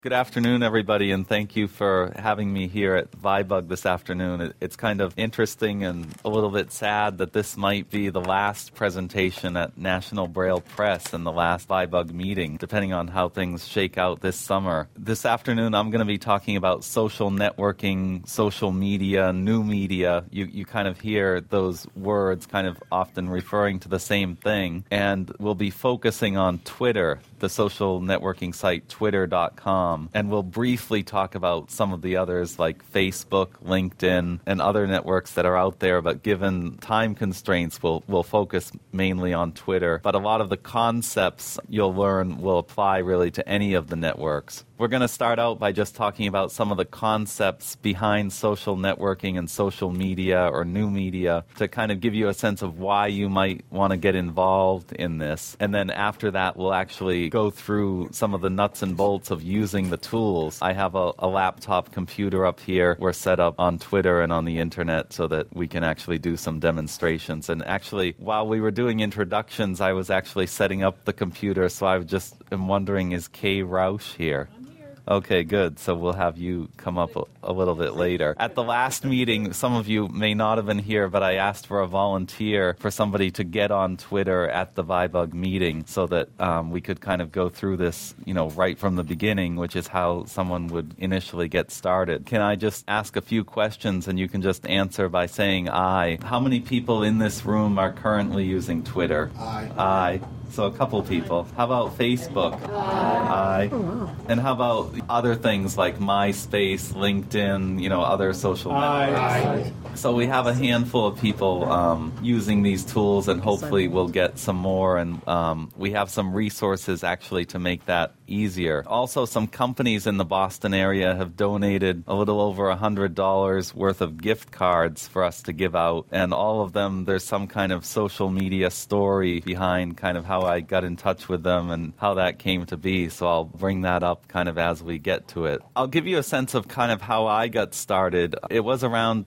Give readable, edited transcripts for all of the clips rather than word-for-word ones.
Good afternoon, everybody, and thank you for having me here at ViBug this afternoon. It's kind of interesting and a little bit sad that this might be the last presentation at National Braille Press and the last ViBug meeting, depending on how things shake out this summer. This afternoon, I'm going to be talking about social networking, social media, new media. You kind of hear those words kind of often referring to the same thing, and we'll be focusing on Twitter, the social networking site twitter.com. And we'll briefly talk about some of the others like Facebook, LinkedIn, and other networks that are out there. But given time constraints, we'll focus mainly on Twitter. But a lot of the concepts you'll learn will apply really to any of the networks. We're going to start out by just talking about some of the concepts behind social networking and social media or new media to kind of give you a sense of why you might want to get involved in this. And then after that, we'll actually go through some of the nuts and bolts of using the tools. I have a laptop computer up here. We're set up on Twitter and on the internet so that we can actually do some demonstrations. And actually, while we were doing introductions, I was actually setting up the computer, so I just am wondering, is Kay Rausch here? Okay, good. So we'll have you come up a little bit later. At the last meeting, some of you may not have been here, but I asked for a volunteer for somebody to get on Twitter at the ViBug meeting so that we could kind of go through this, right from the beginning, which is how someone would initially get started. Can I just ask a few questions and you can just answer by saying aye? How many people in this room are currently using Twitter? Aye. Aye. So a couple people. How about Facebook? Aye. Oh, wow. And how about other things like MySpace, LinkedIn, other social networks? Aye. So we have a handful of people using these tools, and hopefully we'll get some more. And we have some resources actually to make that easier. Also, some companies in the Boston area have donated a little over $100 worth of gift cards for us to give out. And all of them, there's some kind of social media story behind kind of how I got in touch with them and how that came to be. So I'll bring that up kind of as we get to it. I'll give you a sense of kind of how I got started. It was around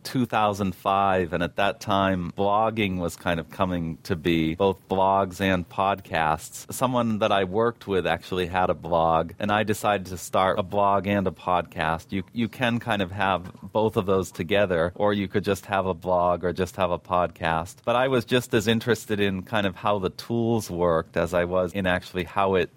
2005, and at that time, blogging was kind of coming to be, both blogs and podcasts. Someone that I worked with actually had a blog, and I decided to start a blog and a podcast. You can kind of have both of those together, or you could just have a blog or just have a podcast. But I was just as interested in kind of how the tools worked as I was in actually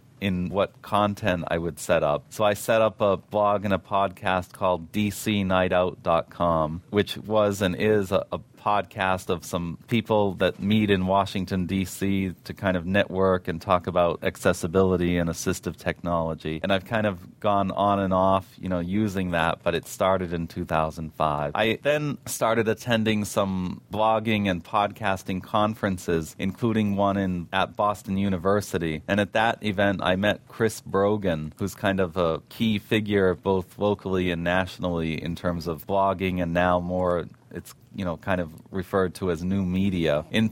in what content I would set up. So I set up a blog and a podcast called DCNightout.com, which was and is a podcast of some people that meet in Washington, D.C. to kind of network and talk about accessibility and assistive technology. And I've kind of gone on and off, using that, but it started in 2005. I then started attending some blogging and podcasting conferences, including one at Boston University. And at that event, I met Chris Brogan, who's kind of a key figure both locally and nationally in terms of blogging, and now more it's kind of referred to as new media. In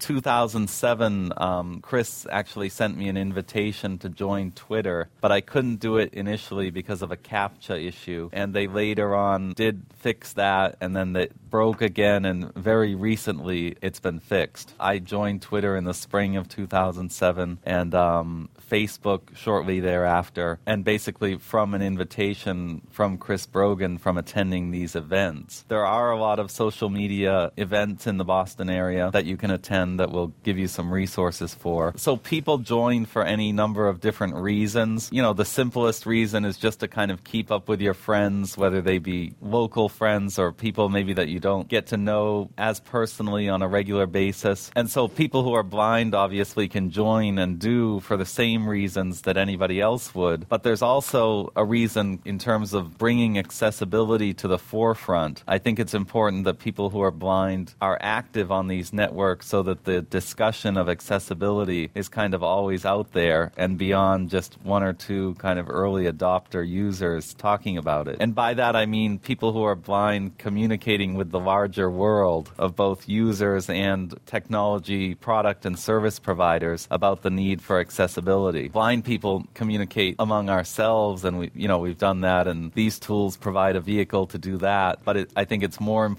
2007, Chris actually sent me an invitation to join Twitter, but I couldn't do it initially because of a CAPTCHA issue, and they later on did fix that, and then it broke again, and very recently it's been fixed. I joined Twitter in the spring of 2007, and Facebook shortly thereafter, and basically from an invitation from Chris Brogan from attending these events. There are a lot of social media events in the Boston area that you can attend that will give you some resources for. So people join for any number of different reasons. The simplest reason is just to kind of keep up with your friends, whether they be local friends or people maybe that you don't get to know as personally on a regular basis. And so people who are blind obviously can join and do for the same reasons that anybody else would. But there's also a reason in terms of bringing accessibility to the forefront. I think it's important that people who are blind are active on these networks so that the discussion of accessibility is kind of always out there and beyond just one or two kind of early adopter users talking about it. And by that I mean people who are blind communicating with the larger world of both users and technology product and service providers about the need for accessibility. Blind people communicate among ourselves, and we've done that, and these tools provide a vehicle to do that. But I think it's more important that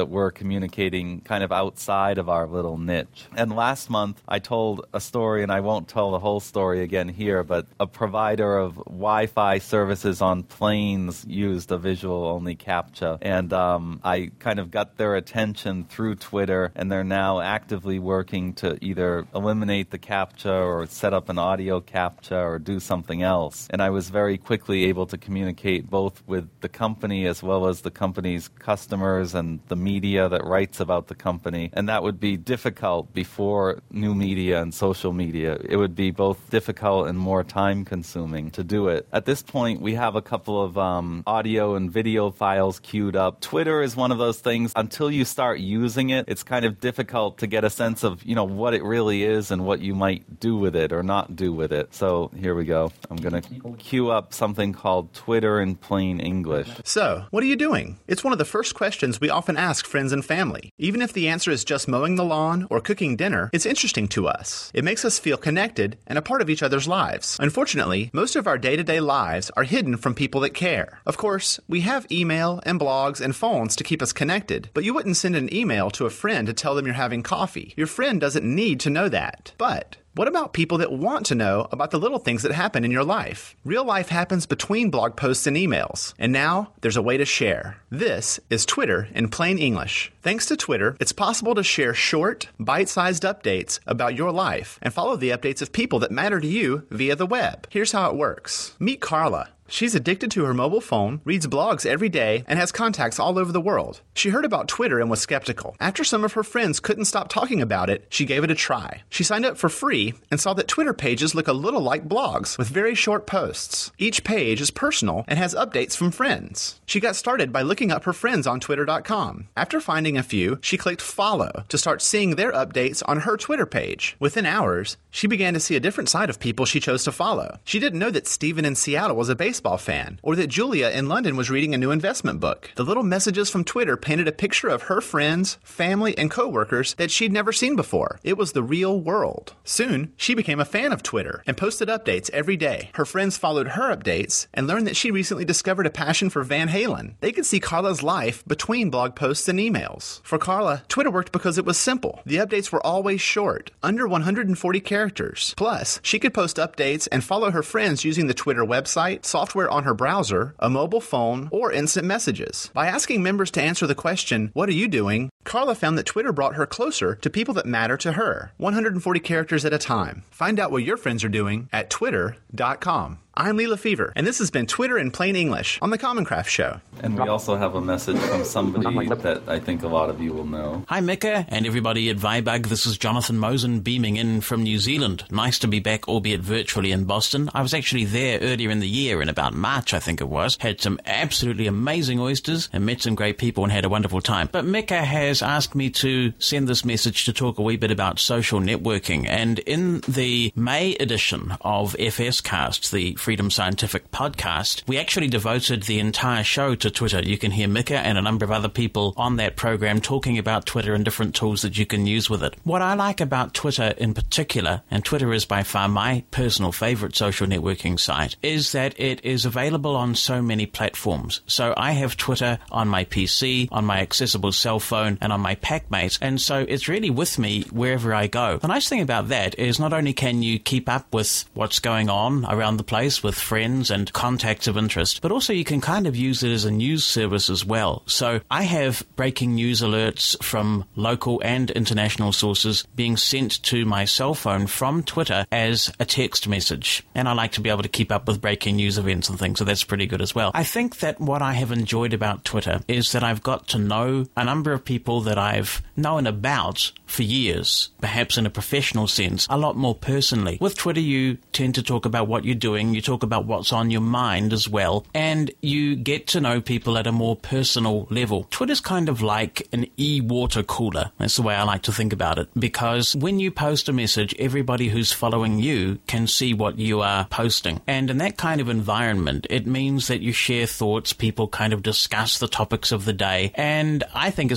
that we're communicating kind of outside of our little niche. And last month, I told a story, and I won't tell the whole story again here, but a provider of Wi-Fi services on planes used a visual-only CAPTCHA. And I kind of got their attention through Twitter, and they're now actively working to either eliminate the CAPTCHA or set up an audio CAPTCHA or do something else. And I was very quickly able to communicate both with the company as well as the company's customers and the media that writes about the company. And that would be difficult before new media and social media. It would be both difficult and more time-consuming to do it. At this point, we have a couple of audio and video files queued up. Twitter is one of those things, until you start using it, it's kind of difficult to get a sense of, what it really is and what you might do with it or not do with it. So here we go. I'm going to queue up something called Twitter in plain English. So, what are you doing? It's one of the first questions we often ask friends and family. Even if the answer is just mowing the lawn or cooking dinner, it's interesting to us. It makes us feel connected and a part of each other's lives. Unfortunately, most of our day-to-day lives are hidden from people that care. Of course, we have email and blogs and phones to keep us connected, but you wouldn't send an email to a friend to tell them you're having coffee. Your friend doesn't need to know that. But what about people that want to know about the little things that happen in your life? Real life happens between blog posts and emails, and now there's a way to share. This is Twitter in plain English. Thanks to Twitter, it's possible to share short, bite-sized updates about your life and follow the updates of people that matter to you via the web. Here's how it works. Meet Carla. She's addicted to her mobile phone, reads blogs every day, and has contacts all over the world. She heard about Twitter and was skeptical. After some of her friends couldn't stop talking about it, she gave it a try. She signed up for free and saw that Twitter pages look a little like blogs with very short posts. Each page is personal and has updates from friends. She got started by looking up her friends on Twitter.com. After finding a few, she clicked follow to start seeing their updates on her Twitter page. Within hours, she began to see a different side of people she chose to follow. She didn't know that Steven in Seattle was a baseball fan, or that Julia in London was reading a new investment book. The little messages from Twitter painted a picture of her friends, family, and coworkers that she'd never seen before. It was the real world. Soon, she became a fan of Twitter and posted updates every day. Her friends followed her updates and learned that she recently discovered a passion for Van Halen. They could see Carla's life between blog posts and emails. For Carla, Twitter worked because it was simple. The updates were always short, under 140 characters. Plus, she could post updates and follow her friends using the Twitter website, software on her browser, a mobile phone, or instant messages. By asking members to answer the question, "What are you doing?" Carla found that Twitter brought her closer to people that matter to her, 140 characters at a time. Find out what your friends are doing at twitter.com. I'm Lee Lefevre, and this has been Twitter in plain English on The Common Craft Show. And we also have a message from somebody that I think a lot of you will know. Hi, Mika, and everybody at Vibug. This is Jonathan Mosen beaming in from New Zealand. Nice to be back, albeit virtually, in Boston. I was actually there earlier in the year, in about March, I think it was. Had some absolutely amazing oysters and met some great people and had a wonderful time. But Mika has asked me to send this message to talk a wee bit about social networking. And in the May edition of FScast, the Freedom Scientific podcast, we actually devoted the entire show to Twitter. You can hear Mika and a number of other people on that program talking about Twitter and different tools that you can use with it. What I like about Twitter in particular, and Twitter is by far my personal favorite social networking site, is that it is available on so many platforms. So I have Twitter on my PC, on my accessible cell phone, and on my Packmate, and so it's really with me wherever I go. The nice thing about that is not only can you keep up with what's going on around the place with friends and contacts of interest, but also you can kind of use it as a news service as well. So I have breaking news alerts from local and international sources being sent to my cell phone from Twitter as a text message. And I like to be able to keep up with breaking news events and things, so that's pretty good as well. I think that what I have enjoyed about Twitter is that I've got to know a number of people that I've known about for years, perhaps in a professional sense, a lot more personally. With Twitter, you tend to talk about what you're doing, you talk about what's on your mind as well, and you get to know people at a more personal level. Twitter's kind of like an e-water cooler. That's the way I like to think about it, because when you post a message, everybody who's following you can see what you are posting. And in that kind of environment, it means that you share thoughts, people kind of discuss the topics of the day, and I think it's just a really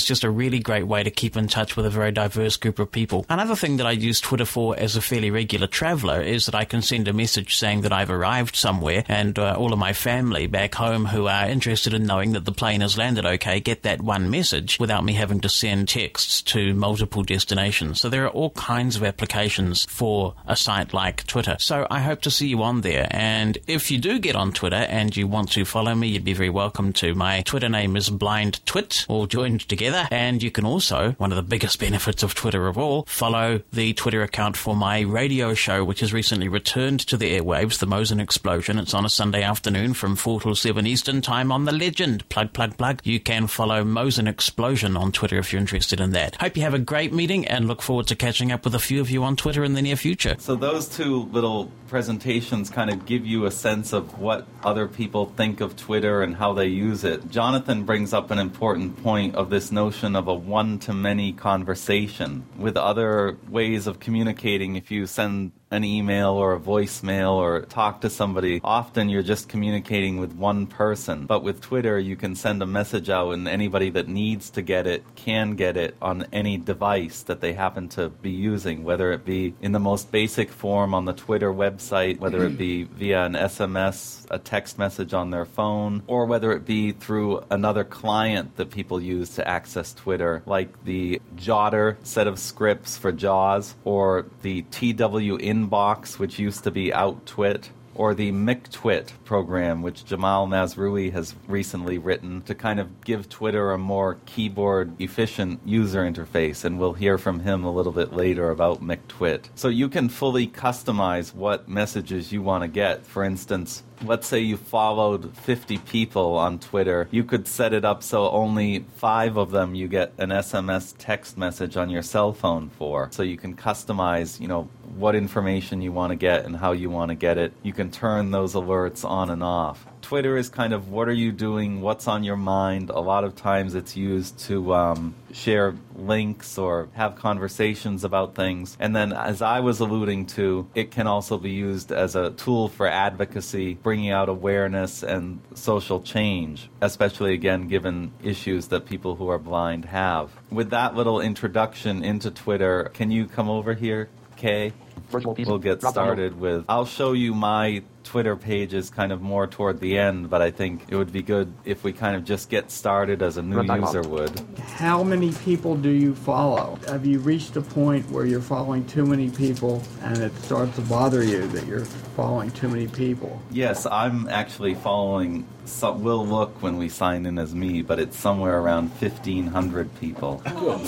really great way to keep in touch with a very diverse group of people. Another thing that I use Twitter for as a fairly regular traveller is that I can send a message saying that I've arrived somewhere, and all of my family back home who are interested in knowing that the plane has landed okay get that one message without me having to send texts to multiple destinations. So there are all kinds of applications for a site like Twitter. So I hope to see you on there. And if you do get on Twitter and you want to follow me, you'd be very welcome to. My Twitter name is Blind Twit, all joined together. And you can also, one of the biggest benefits of Twitter of all, follow the Twitter account for my radio show, which has recently returned to the airwaves, the Mosen Explosion. It's on a Sunday afternoon from 4 till 7 Eastern Time on the Legend. Plug, plug, plug. You can follow Mosen Explosion on Twitter if you're interested in that. Hope you have a great meeting and look forward to catching up with a few of you on Twitter in the near future. So those two little presentations kind of give you a sense of what other people think of Twitter and how they use it. Jonathan brings up an important point of this notion of a one-to-many conversation. With other ways of communicating, if you send an email or a voicemail or talk to somebody, often you're just communicating with one person. But with Twitter, you can send a message out and anybody that needs to get it can get it on any device that they happen to be using, whether it be in the most basic form on the Twitter website, whether it be via an SMS, a text message on their phone, or whether it be through another client that people use to access Twitter, like the Jotter set of scripts for JAWS, or the TW Inbox, which used to be OutTwit, or the McTwit program, which Jamal Mazrui has recently written to kind of give Twitter a more keyboard-efficient user interface, and we'll hear from him a little bit later about McTwit. So you can fully customize what messages you want to get. For instance, let's say you followed 50 people on Twitter. You could set it up so only 5 of them you get an SMS text message on your cell phone for. So you can customize, what information you want to get and how you want to get it. You can turn those alerts on and off. Twitter is kind of what are you doing, what's on your mind. A lot of times it's used to share links or have conversations about things. And then, as I was alluding to, it can also be used as a tool for advocacy, bringing out awareness and social change, especially, again, given issues that people who are blind have. With that little introduction into Twitter, can you come over here, Kay? We'll get started with, I'll show you my Twitter pages kind of more toward the end, but I think it would be good if we kind of just get started as a new user would. How many people do you follow? Have you reached a point where you're following too many people and it starts to bother you that you're following too many people? Yes, I'm actually following, we'll look when we sign in as me, but it's somewhere around 1,500 people.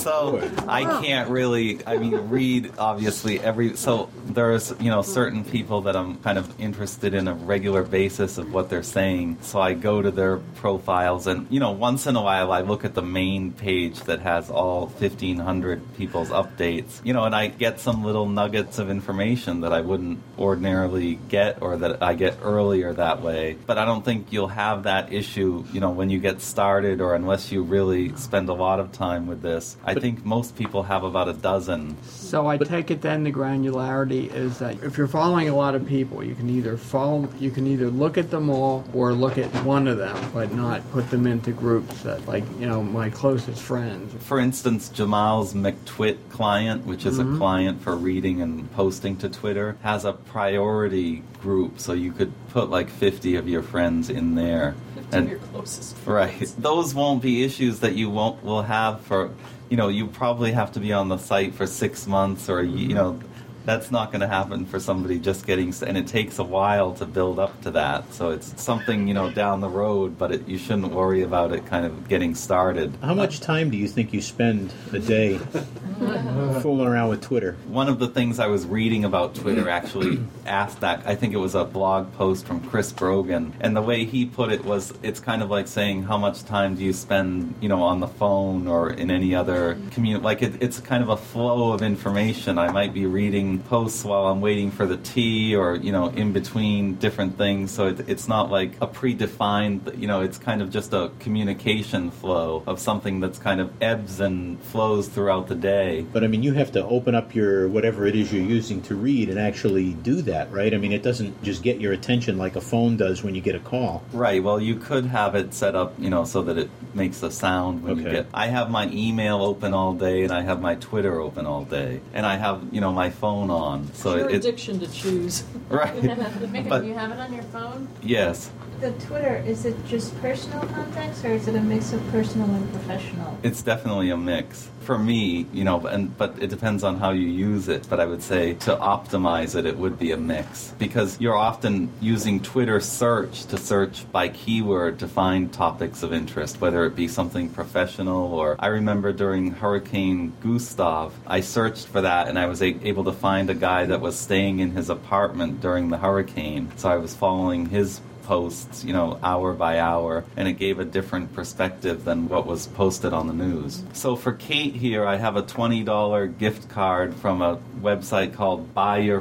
So I can't really, read obviously so there's, certain people that I'm kind of interested in a regular basis of what they're saying. So I go to their profiles and, once in a while I look at the main page that has all 1,500 people's updates, and I get some little nuggets of information that I wouldn't ordinarily get or that I get earlier that way. But I don't think you'll have that issue, when you get started or unless you really spend a lot of time with this. I think most people have about a dozen. So I take it then the granularity is that if you're following a lot of people, you can either look at them all or look at one of them, but not put them into groups that, my closest friends. For instance, Jamal's McTwit client, which is a client for reading and posting to Twitter, has a priority group, so you could put 50 of your friends in there. 50 of your closest friends. Right. Those won't be issues that you will have for, you probably have to be on the site for 6 months or, that's not going to happen for somebody just getting, and it takes a while to build up to that. So it's something, down the road, but you shouldn't worry about it kind of getting started. How much time do you think you spend a day fooling around with Twitter? One of the things I was reading about Twitter actually asked that. I think it was a blog post from Chris Brogan, and the way he put it was, it's kind of like saying, how much time do you spend, on the phone or in any other community? It's kind of a flow of information. I might be reading posting posts while I'm waiting for the tea or, in between different things. So it's not like a predefined, it's kind of just a communication flow of something that's kind of ebbs and flows throughout the day. But, I mean, you have to open up your whatever it is you're using to read and actually do that, right? I mean, it doesn't just get your attention like a phone does when you get a call. Right. Well, you could have it set up, so that it makes a sound when you get... I have my email open all day, and I have my Twitter open all day, and I have, my phone on. So your addiction to choose. Right. But you have it on your phone? Yes. The Twitter, is it just personal contacts, or is it a mix of personal and professional? It's definitely a mix. For me, but it depends on how you use it. But I would say to optimize it, it would be a mix. Because you're often using Twitter search to search by keyword to find topics of interest, whether it be something professional or... I remember during Hurricane Gustav, I searched for that and I was able to find a guy that was staying in his apartment during the hurricane. So I was following his posts, hour by hour, and it gave a different perspective than what was posted on the news. So for Kate here, I have a $20 gift card from a website called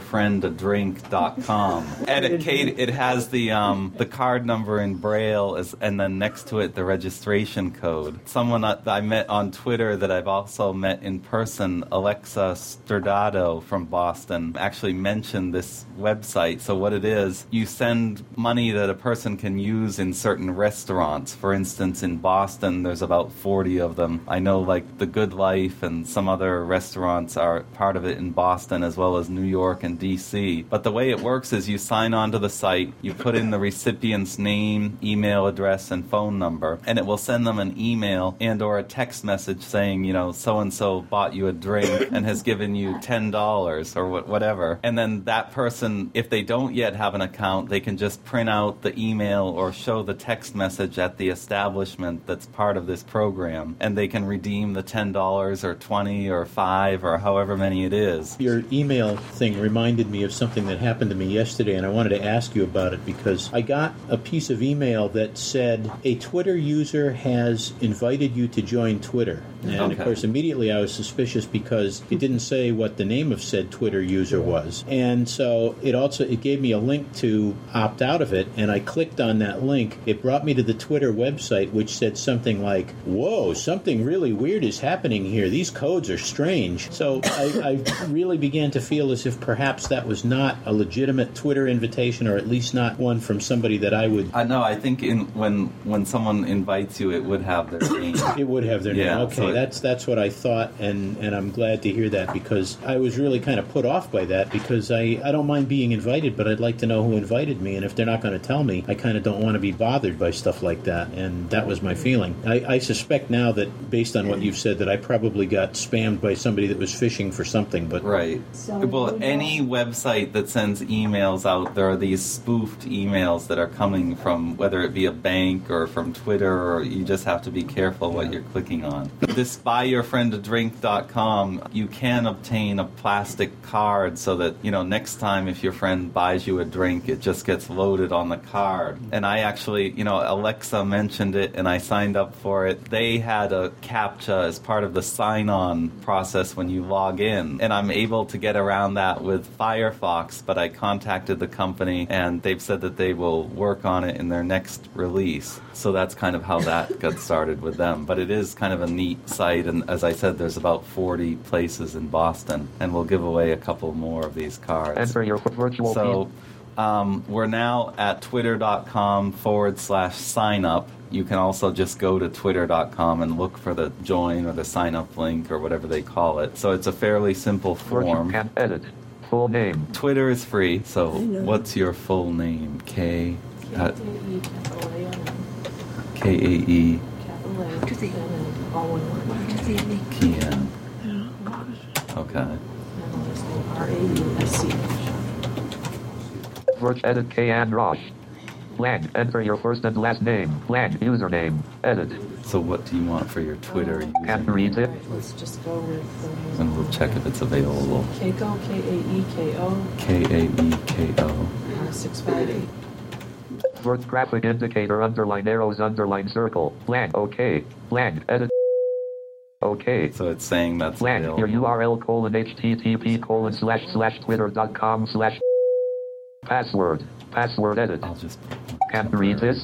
buyyourfriendadrink.com. And Kate, it has the card number in Braille, and then next to it the registration code. Someone that I met on Twitter that I've also met in person, Alexa Sterdado from Boston, actually mentioned this website. So what it is, you send money that a person can use in certain restaurants. For instance, in Boston, there's about 40 of them. I know like The Good Life and some other restaurants are part of it in Boston, as well as New York and D.C. But the way it works is you sign on to the site, you put in the recipient's name, email address, and phone number, and it will send them an email and or a text message saying, so-and-so bought you a drink and has given you $10 or whatever. And then that person, if they don't yet have an account, they can just print out the email or show the text message at the establishment that's part of this program, and they can redeem the $10 or $20 or $5 or however many it is. Your email thing reminded me of something that happened to me yesterday, and I wanted to ask you about it because I got a piece of email that said a Twitter user has invited you to join Twitter. And of course, immediately I was suspicious because it didn't say what the name of said Twitter user was. And so it gave me a link to opt out of it, and I clicked on that link. It brought me to the Twitter website, which said something like, whoa, something really weird is happening here. These codes are strange. So I really began to feel as if perhaps that was not a legitimate Twitter invitation, or at least not one from somebody that I would... No, I think when someone invites you, it would have their name. It would have their name. Okay, so that's what I thought, and I'm glad to hear that, because I was really kind of put off by that, because I don't mind being invited, but I'd like to know who invited me, and if they're not going to tell me, I kind of don't want to be bothered by stuff like that, and that was my feeling. I suspect now that, based on what you've said, that I probably got spammed by somebody that was fishing for something, but... Right. Well, any website that sends emails out, there are these spoofed emails that are coming from, whether it be a bank or from Twitter, or you just have to be careful what you're clicking on. This buyyourfriendadrink.com, you can obtain a plastic card so that, next time if your friend buys you a drink, it just gets loaded on the card. And I actually, Alexa mentioned it and I signed up for it. They had a CAPTCHA as part of the sign-on process when you log in. And I'm able to get around that with Firefox, but I contacted the company and they've said that they will work on it in their next release. So that's kind of how that got started with them. But it is kind of a neat site, and as I said, there's about 40 places in Boston, and we'll give away a couple more of these cards. Enter your virtual So we're now at twitter.com/sign-up. You can also just go to twitter.com and look for the join or the sign-up link or whatever they call it. So it's a fairly simple form. Can edit. Full name. Twitter is free, so what's your full name? K-A-E. Kian. Okay. Search edit Kian Rosh. Blank. Enter your first and last name. Blank. Username. Edit. So what do you want for your Twitter username? Can't read it. Let's just go with... And we'll check if it's available. Keiko, K-A-E-K-O. K-A-E-K-O. 658. Word graphic indicator _ arrows _ circle. Blank. OK. Blank. Edit. Okay. So it's saying that's Blank. available. Your URL http://twitter.com/ password. Password edit. I'll just... Can't read this.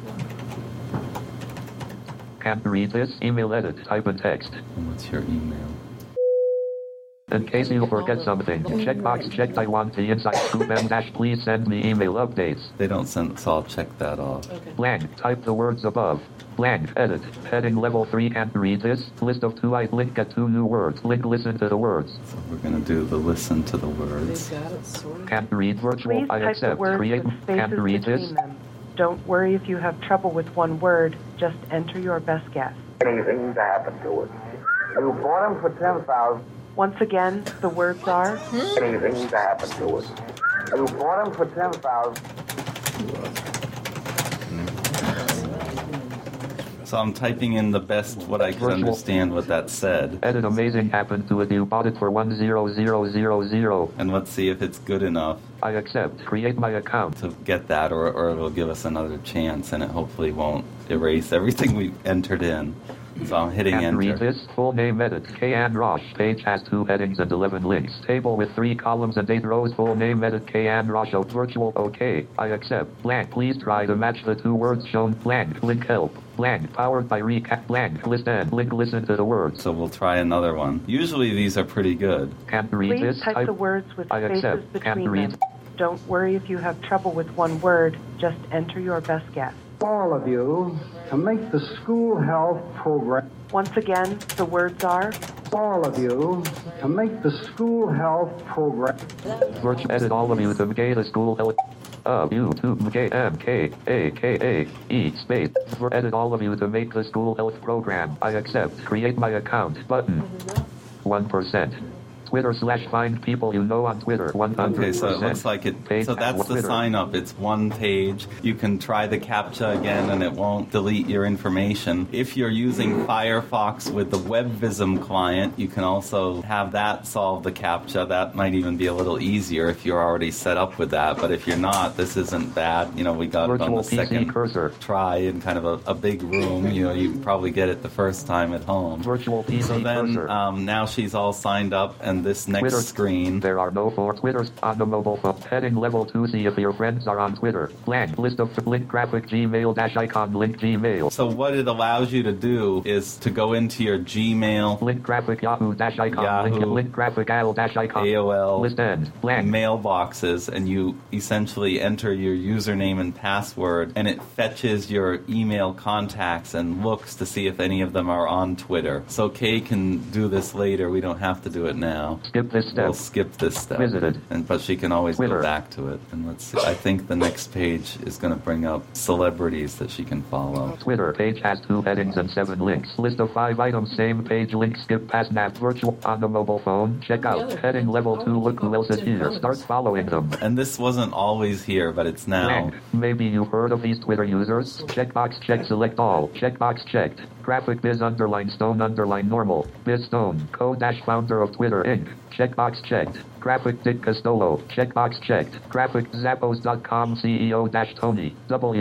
Can't read this. Email edit. Type in text. And what's your email? In case you forget something, checkbox checked. I want the inside scoop and please send me email updates. They don't send, so I'll check that off. Okay. Blank. Type the words above. Blank. Edit. Heading level 3. Can't read this. List of 2. I link at 2 new words. Link listen to the words. So we're going to do the listen to the They've words. got it sorted. Can't read virtual. Please I type the accept. words Create. with Can't spaces read between this. them. Don't worry if you have trouble with one word. Just enter your best guess. Anything to happen to it. You bought him for 10,000. Once again, the words are Anything to happen to it. You bought him for 10,000. So I'm typing in the best, what I could Virtual. understand what that said. Edit amazing happened to it. You bought it for 10000. And let's see if it's good enough I accept. Create my account. to get that, or it'll give us another chance, and it hopefully won't erase everything we entered in. So I'm hitting Can't read enter. this. Full name edit. K.Ann Rosh. Page has 2 headings and 11 links. Table with 3 columns and 8 rows. Full name edit. K.Ann Rosh. Virtual. OK. I accept. Blank. Please try to match the 2 words shown. Blank. Link help. Blank. Powered by recap. Blank. List and link listen to the words. So we'll try another one. Usually these are pretty good. Can't read Please this. type the words with I spaces accept. Can't between read. them. Don't worry if you have trouble with one word. Just enter your best guess. All of you to make the school health program. Once again, the words are All of you to make the school health program. Virtual edit all of you to make the school health. U2MKMKAKAE space. For edit all of you to make the school health program. I accept. Create my account button. 1%. Twitter/find people you know on Twitter. 100%. Okay, so it looks like it. Page So that's the Twitter. sign up. It's one page. You can try the CAPTCHA again, and it won't delete your information. If you're using Firefox with the WebVism client, you can also have that solve the CAPTCHA. That might even be a little easier if you're already set up with that. But if you're not, this isn't bad. You know, we got it on Virtual the PC second cursor. try in kind of a big room. You know, you probably get it the first time at home. Virtual PC So then cursor. now she's all signed up, and this next Twitter screen. There are no 4 Twitters on the mobile phone. Heading level 2. See if your friends are on Twitter. Blank. List of link graphic Gmail-icon link Gmail. So what it allows you to do is to go into your Gmail, Link graphic Yahoo-icon Yahoo, link graphic AOL-icon AOL, list end blank. mailboxes, and you essentially enter your username and password, and it fetches your email contacts and looks to see if any of them are on Twitter. So Kay can do this later. We don't have to do it now. Skip this step. We'll skip this step. Visited. But she can always Twitter. go back to it. And let's see. I think the next page is going to bring up celebrities that she can follow. Twitter page has 2 headings and 7 links. List of 5 items. Same page link. Skip past nav. Virtual on the mobile phone. Check out. Heading level 2. Look who else is here. Start following them. And this wasn't always here, but it's now. Blank. Maybe you've heard of these Twitter users. Checkbox check. Select all. Checkbox checked. Graphic biz _stone_ normal. Biz Stone. Co-founder of Twitter Inc. Checkbox checked. Graphic Dick Costolo. Checkbox checked. Graphic Zappos.com CEO-Tony.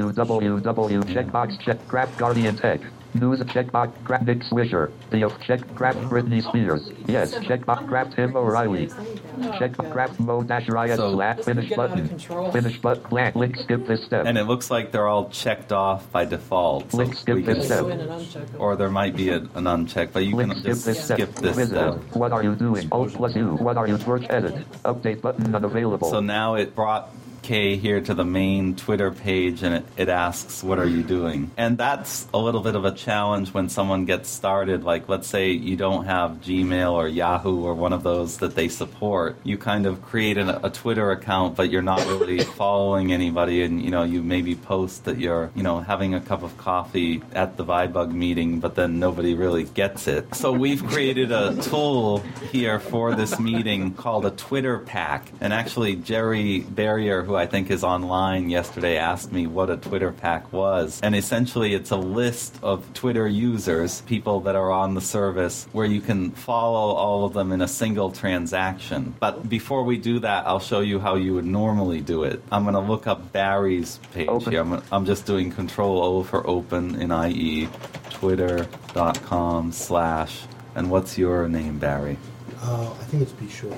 www. Checkbox checked. Graph Guardian Tech. News checkbox. Grab Nick Swisher. The of check. Grab Britney Spears. Yes. Checkbox. Grab Tim O'Reilly. Check. Grab Mo-Riot So- / finish Get out of button. control. Finish button. Blank. Link. Skip this step. And it looks like they're all checked off by default. So Link skip we this can- step. Go in and uncheck them. or there might be an uncheck, but you Link can skip just this step. skip this Visit. step. What are you doing? Alt+U. What are you? Search edit. Update button unavailable. So now it brought Kay here to the main Twitter page, and it asks, what are you doing? And that's a little bit of a challenge when someone gets started. Like, let's say you don't have Gmail or Yahoo or one of those that they support. You kind of create a Twitter account, but you're not really following anybody, and, you know, you maybe post that you're, you know, having a cup of coffee at the Vibug meeting, but then nobody really gets it. So we've created a tool here for this meeting called a Twitter pack. And actually, Jerry Barrier, who I think is online yesterday, asked me what a Twitter pack was. And essentially, it's a list of Twitter users, people that are on the service, where you can follow all of them in a single transaction. But before we do that, I'll show you how you would normally do it. I'm going to look up Barry's page Open. here. I'm just doing Control-O for open in IE, twitter.com/ And what's your name, Barry? I think it's Be Sure.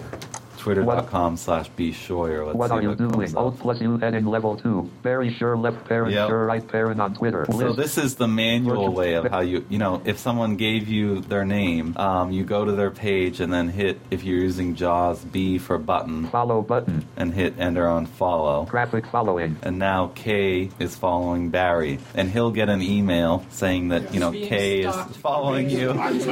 Twitter.com/bscheuer. Let's What see are you doing? Alt plus U heading level 2. Barry Sure left parent, Sure right parent on Twitter. So this is the manual way of how if someone gave you their name, you go to their page and then hit, if you're using JAWS, B for button. Follow button. And hit enter on follow. Graphic following. And now Kay is following Barry. And he'll get an email saying that, Kay is following you.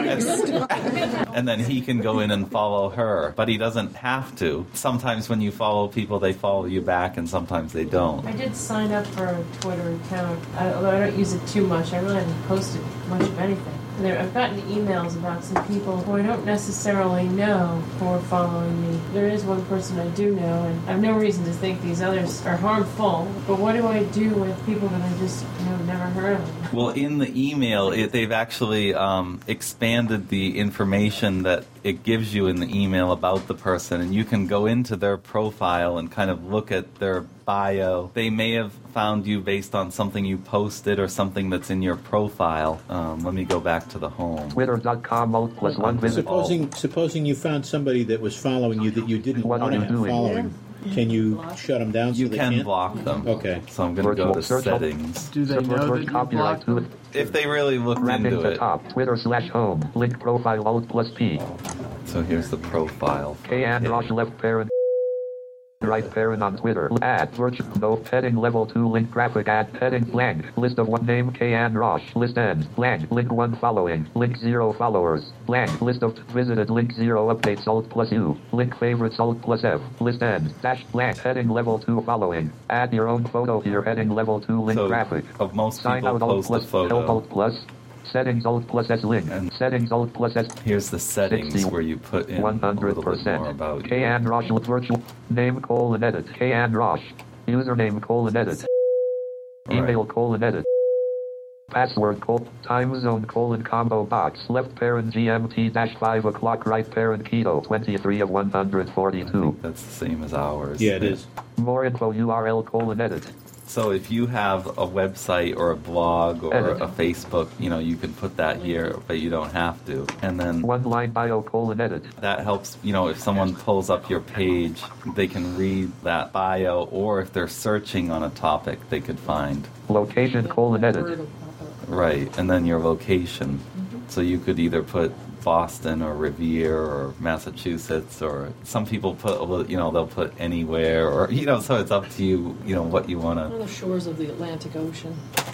And then he can go in and follow her. But he doesn't have to. Sometimes when you follow people, they follow you back, and sometimes they don't. I did sign up for a Twitter account, although I don't use it too much. I really haven't posted much of anything. I've gotten emails about some people who I don't necessarily know who are following me. There is one person I do know, and I have no reason to think these others are harmful. But what do I do with people that I just never heard of? Well, in the email, they've actually expanded the information that it gives you in the email about the person, and you can go into their profile and kind of look at their bio. They may have found you based on something you posted or something that's in your profile. Let me go back to the home. Twitter.com alt plus one visit. Supposing you found somebody that was following you that you didn't want to have following. Can you shut them down? You can block them. Okay. So I'm going to go to settings. Do they know that you blocked them? If they really looked into it. Top, Twitter/home, link profile alt plus P. So here's the profile. K and Rosh left parent. Right parent on Twitter. Add virtual no heading level 2 link graphic add heading blank. List of one name K and Rosh. List ends blank. Link 1 following. Link 0 followers. Blank. List of visited link 0 updates alt plus U. Link favorites alt plus F. List ends dash blank. Heading level 2 following. Add your own photo here heading level 2 link graphic. Of most Sign people out post alt plus a photo. help alt plus. Settings alt plus S link. And settings alt plus S. Here's the settings 60, where you put in 100%. a little bit more about K and Rosh virtual name : edit. K and Rosh. Username : edit. Email : edit. Password : time zone : combo box. Left parent GMT -5 o'clock. Right parent keto 23 of 142. That's the same as ours. Yeah, it is. More info URL : edit. So if you have a website or a blog or a Facebook, you can put that here, but you don't have to. And then one line bio : edit. That helps, if someone pulls up your page, they can read that bio, or if they're searching on a topic, they could find. Location : edit. Right, and then your location. So you could either put Boston or Revere or Massachusetts, or some people put, they'll put anywhere, or, so it's up to you, what you want to. On the shores of the Atlantic Ocean.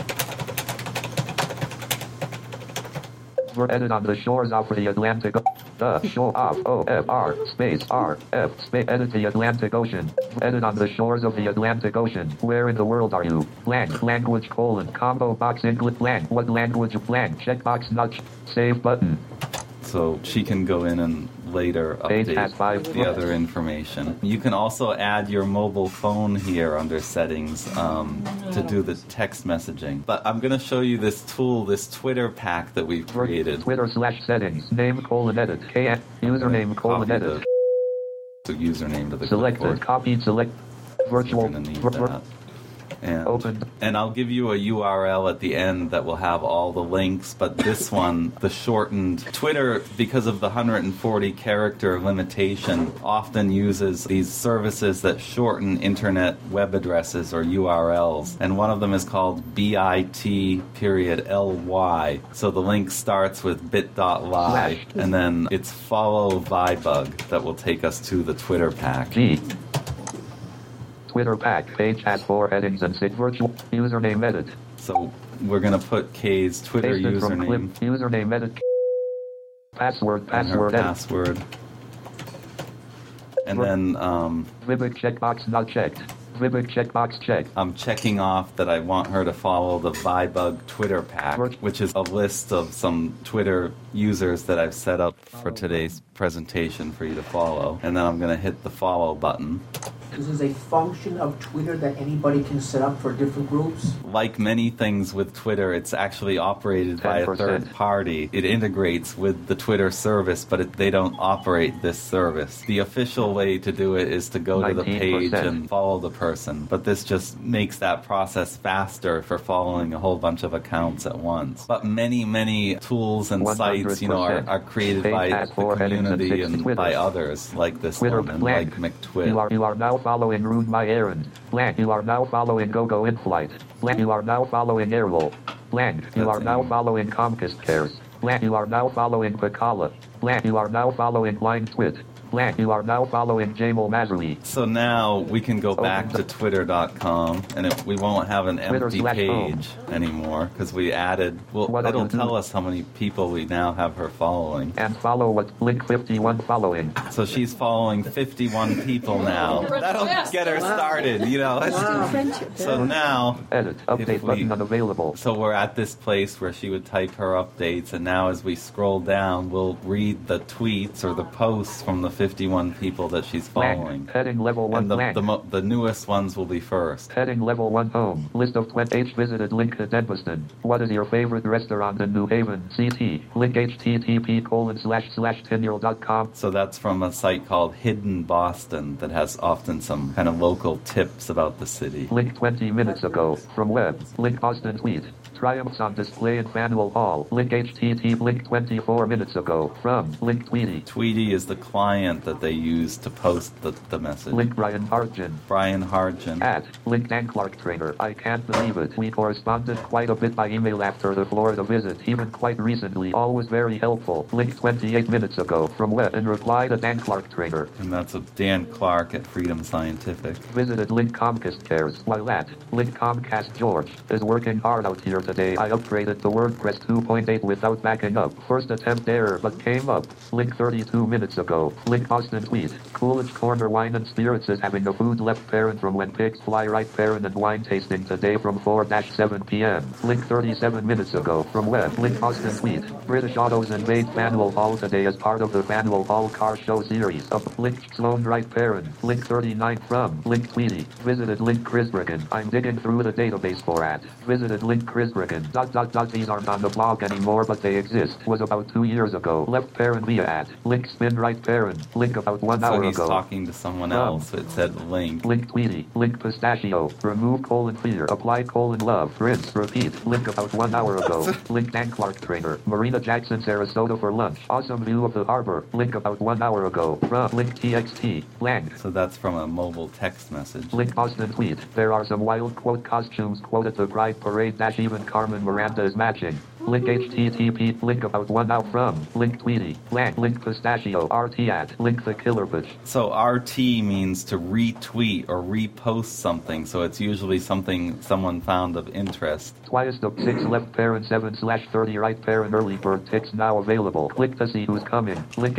We're edited on the shores of the Atlantic. The shore of O-F-R space R-F space edit the Atlantic Ocean. Edit on the shores of the Atlantic Ocean. Where in the world are you? Blank. Language : combo box English blank. What language blank. Checkbox nudge. Save button. So she can go in and later update the other information. You can also add your mobile phone here under settings to do the text messaging. But I'm going to show you this tool, this Twitter pack that we've created. Twitter/settings. Name : edit. KN. Username : edit. The username to the selected. clipboard. Copied. Select. Virtual. You're going to need that. Open. And I'll give you a URL at the end that will have all the links, but this one, the shortened Twitter, because of the 140 character limitation, often uses these services that shorten internet web addresses or URLs, and one of them is called bit.ly. So the link starts with bit.ly, and then it's follow Vibug that will take us to the Twitter pack. Twitter pack page has 4 headings and 6 virtual username edit. So we're going to put Kay's Twitter username. Username edit. Password edit. And then Vibug checkbox not checked. Vibug checkbox checked. I'm checking off that I want her to follow the Vibug Twitter pack, which is a list of some Twitter users that I've set up for today's presentation for you to follow. And then I'm going to hit the follow button. This is a function of Twitter that anybody can set up for different groups? Like many things with Twitter, it's actually operated by a 10%. third party. It integrates with the Twitter service, but they don't operate this service. The official way to do it is to go to the 19%. page and follow the person, but this just makes that process faster for following a whole bunch of accounts at once. But many tools and sites, 100%. are created Page by has the 4 headings and community 6 and Twitter. by others, like this Twitter one, and blank. like McTwit. You are now following Rude My Errand. Blank. You are now following GoGo In Flight. Blank. You are now following Airwolf. Blank. You are now following Comcast Cares. Blank. You are now following Pacala. Blank. You are now following Blind Twit. Blank. You are now following Jamal Mazrui. So now we can go back to twitter.com and we won't have an empty page anymore because we added, it'll tell us how many people we now have her following. And follow what Blink 51 following. So she's following 51 people now. That'll get her started, So now, edit, update button unavailable. So we're at this place where she would type her updates, and now as we scroll down, we'll read the tweets or the posts from the 51 people that she's following. Blank. Heading level 1 and the newest ones will be first. Heading level 1 home. List of 20 visited link at Edgbaston. What is your favorite restaurant in New Haven? CT. Link http://tenure.com. So that's from a site called Hidden Boston that has often some kind of local tips about the city. Link 20 minutes ago. From web. Link Boston tweet. Triumphs on display in Faneuil Hall. Link HTTP link 24 minutes ago. From Link Tweety. Tweety is the client that they use to post the message. Link Brian Hartgen. Brian Hartgen. At Link Dan Clark Trainer. I can't believe it. We corresponded quite a bit by email after the Florida visit, even quite recently. Always very helpful. Link 28 minutes ago. From web in reply to Dan Clark Trainer. And that's a Dan Clark at Freedom Scientific. Visited Link Comcast Cares. While at Link Comcast George is working hard out here today. I upgraded to WordPress 2.8 without backing up. First attempt error, but came up. Link 32 minutes ago. Link Boston tweet. Coolidge Corner Wine and Spirits is having a food left parent from When Pigs Fly right parent and wine tasting today from 4-7 p.m. Link 37 minutes ago. From web. Link Boston tweet. British Autos invade Faneuil Hall today as part of the Faneuil Hall car show series. Up. Link Sloan right parent. Link 39 from Link Tweety. Visited Link Chris Brigan. I'm digging through the database for at. Visited Link Chris Brigan. These aren't on the blog anymore, but they exist. Was about 2 years ago. Left parent via at. Link spin right parent. Link about 1 hour ago. So he's talking to someone else. It said link. Link Tweety. Link pistachio. Remove fear. Apply love. Rinse. Repeat. Link about 1 hour ago. Link Dan Clark Trainer. Marina Jackson, Sarasota for lunch. Awesome view of the harbor. Link about 1 hour ago. From Link TXT. Blank. So that's from a mobile text message. Link Boston tweet. There are some wild costumes at the Pride Parade even Carmen Miranda is matching. Link HTTP link about 1 hour from Link Tweety. Blank. Link pistachio. RT at Link the Killer Bitch. So RT means to retweet or repost something. So it's usually something someone found of interest. Twice the 6 left parent 7/30 right parent early bird ticks now available. Click to see who's coming. Link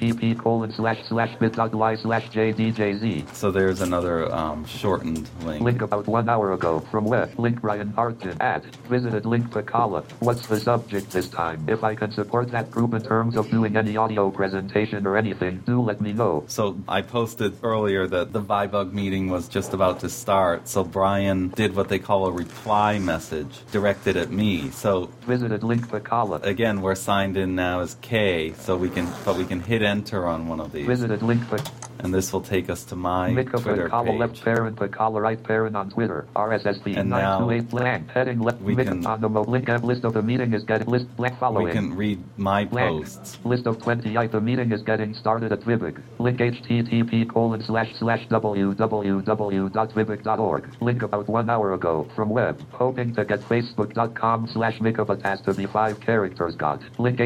http://bit.ly/JDJZ. So there's another shortened link. Link about 1 hour ago from web. Link Brian Hartgen at visited Link Pacala. What's the subject this time? If I can support that group in terms of doing any audio presentation or anything, do let me know. So I posted earlier that the Vibug meeting was just about to start. So Brian did what they call a reply message directed at me. So visited Link Pacala. Again, we're signed in now as K, so we can hit enter on one of these. Visited Link Pacala. And this will take us to my Mika Twitter Pacala page. left parent, Pacala right parent on Twitter. RSSB And 928 blank. Heading left. we Mika can- on the link app list of the meeting is getting list blank following. We can read my Blank. posts. List of 28. The meeting is getting started at Vivek. Link http://www.vivek.org. Link about 1 hour ago. From web. Hoping to get facebook.com/Mika but has to be 5 characters got. Link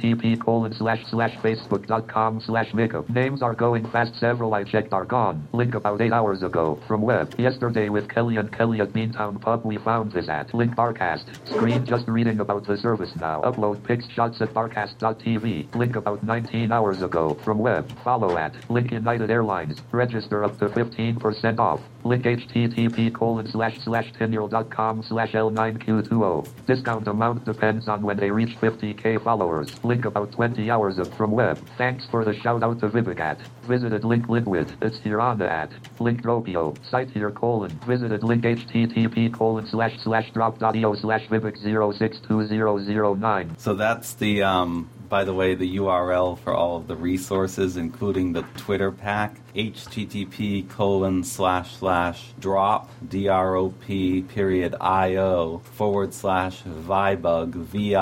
http://facebook.com/Mika. Names are going fast. Several I checked are gone. Link about 8 hours ago. From web. Yesterday with Kelly and Kelly at Beantown Pub we found this at. Link Barcast. Screen just reading about the service now. Upload pics shots at barcast.tv. Link about 19 hours ago. From web. Follow at. Link United Airlines. Register up to 15% off. Link http://tenure.com/L9Q20. Discount amount depends on when they reach 50k followers. Link about 20 hours of from web. Thanks for the shout out to Vivek at. Visited link with. It's here on the at. Link Dropio. Site here, visited link http://drop.io/Vivek062009. So that's the, by the way, the URL for all of the resources, including the Twitter pack, http://drop.io/vibug,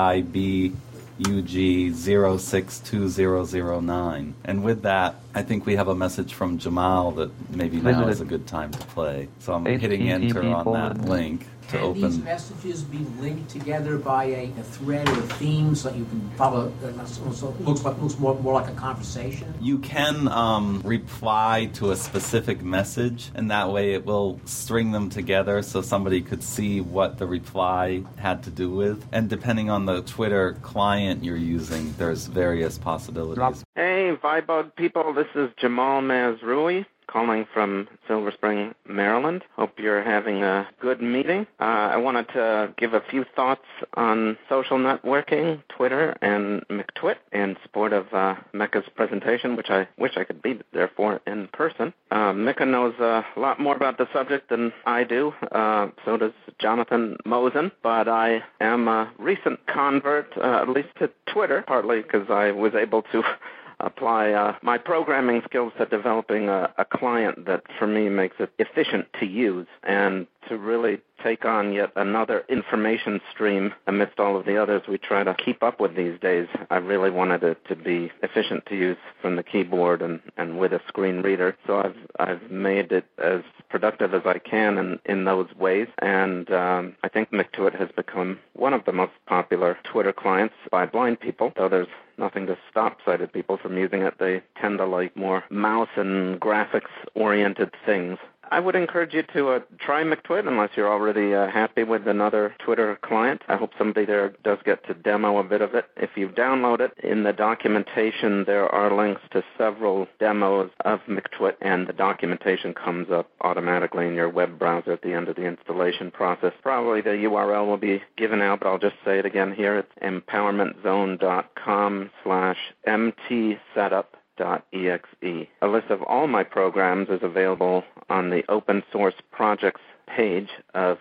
VIBUG062009. And with that, I think we have a message from Jamal that maybe now is a good time to play. So I'm hitting enter on that link to Can open. these messages be linked together by a thread or a theme so that you can follow? So it looks more like a conversation. You can reply to a specific message, and that way it will string them together so somebody could see what the reply had to do with. And depending on the Twitter client you're using, there's various possibilities. Hey, Vibug people, this is Jamal Mazrui, calling from Silver Spring, Maryland. Hope you're having a good meeting. I wanted to give a few thoughts on social networking, Twitter, and McTwit in support of Mecca's presentation, which I wish I could be there for in person. Mecca knows a lot more about the subject than I do. So does Jonathan Mosen, but I am a recent convert, at least to Twitter, partly because I was able to apply my programming skills to developing a client that, for me, makes it efficient to use and to really take on yet another information stream amidst all of the others we try to keep up with these days. I really wanted it to be efficient to use from the keyboard and with a screen reader. So I've made it as productive as I can in those ways. And I think McTwit has become one of the most popular Twitter clients by blind people, though there's nothing to stop sighted people from using it. They tend to like more mouse and graphics-oriented things. I would encourage you to try McTwit unless you're already happy with another Twitter client. I hope somebody there does get to demo a bit of it. If you download it, in the documentation there are links to several demos of McTwit, and the documentation comes up automatically in your web browser at the end of the installation process. Probably the URL will be given out, but I'll just say it again here. It's empowermentzone.com/mtsetup.exe. A list of all my programs is available on the open source projects page of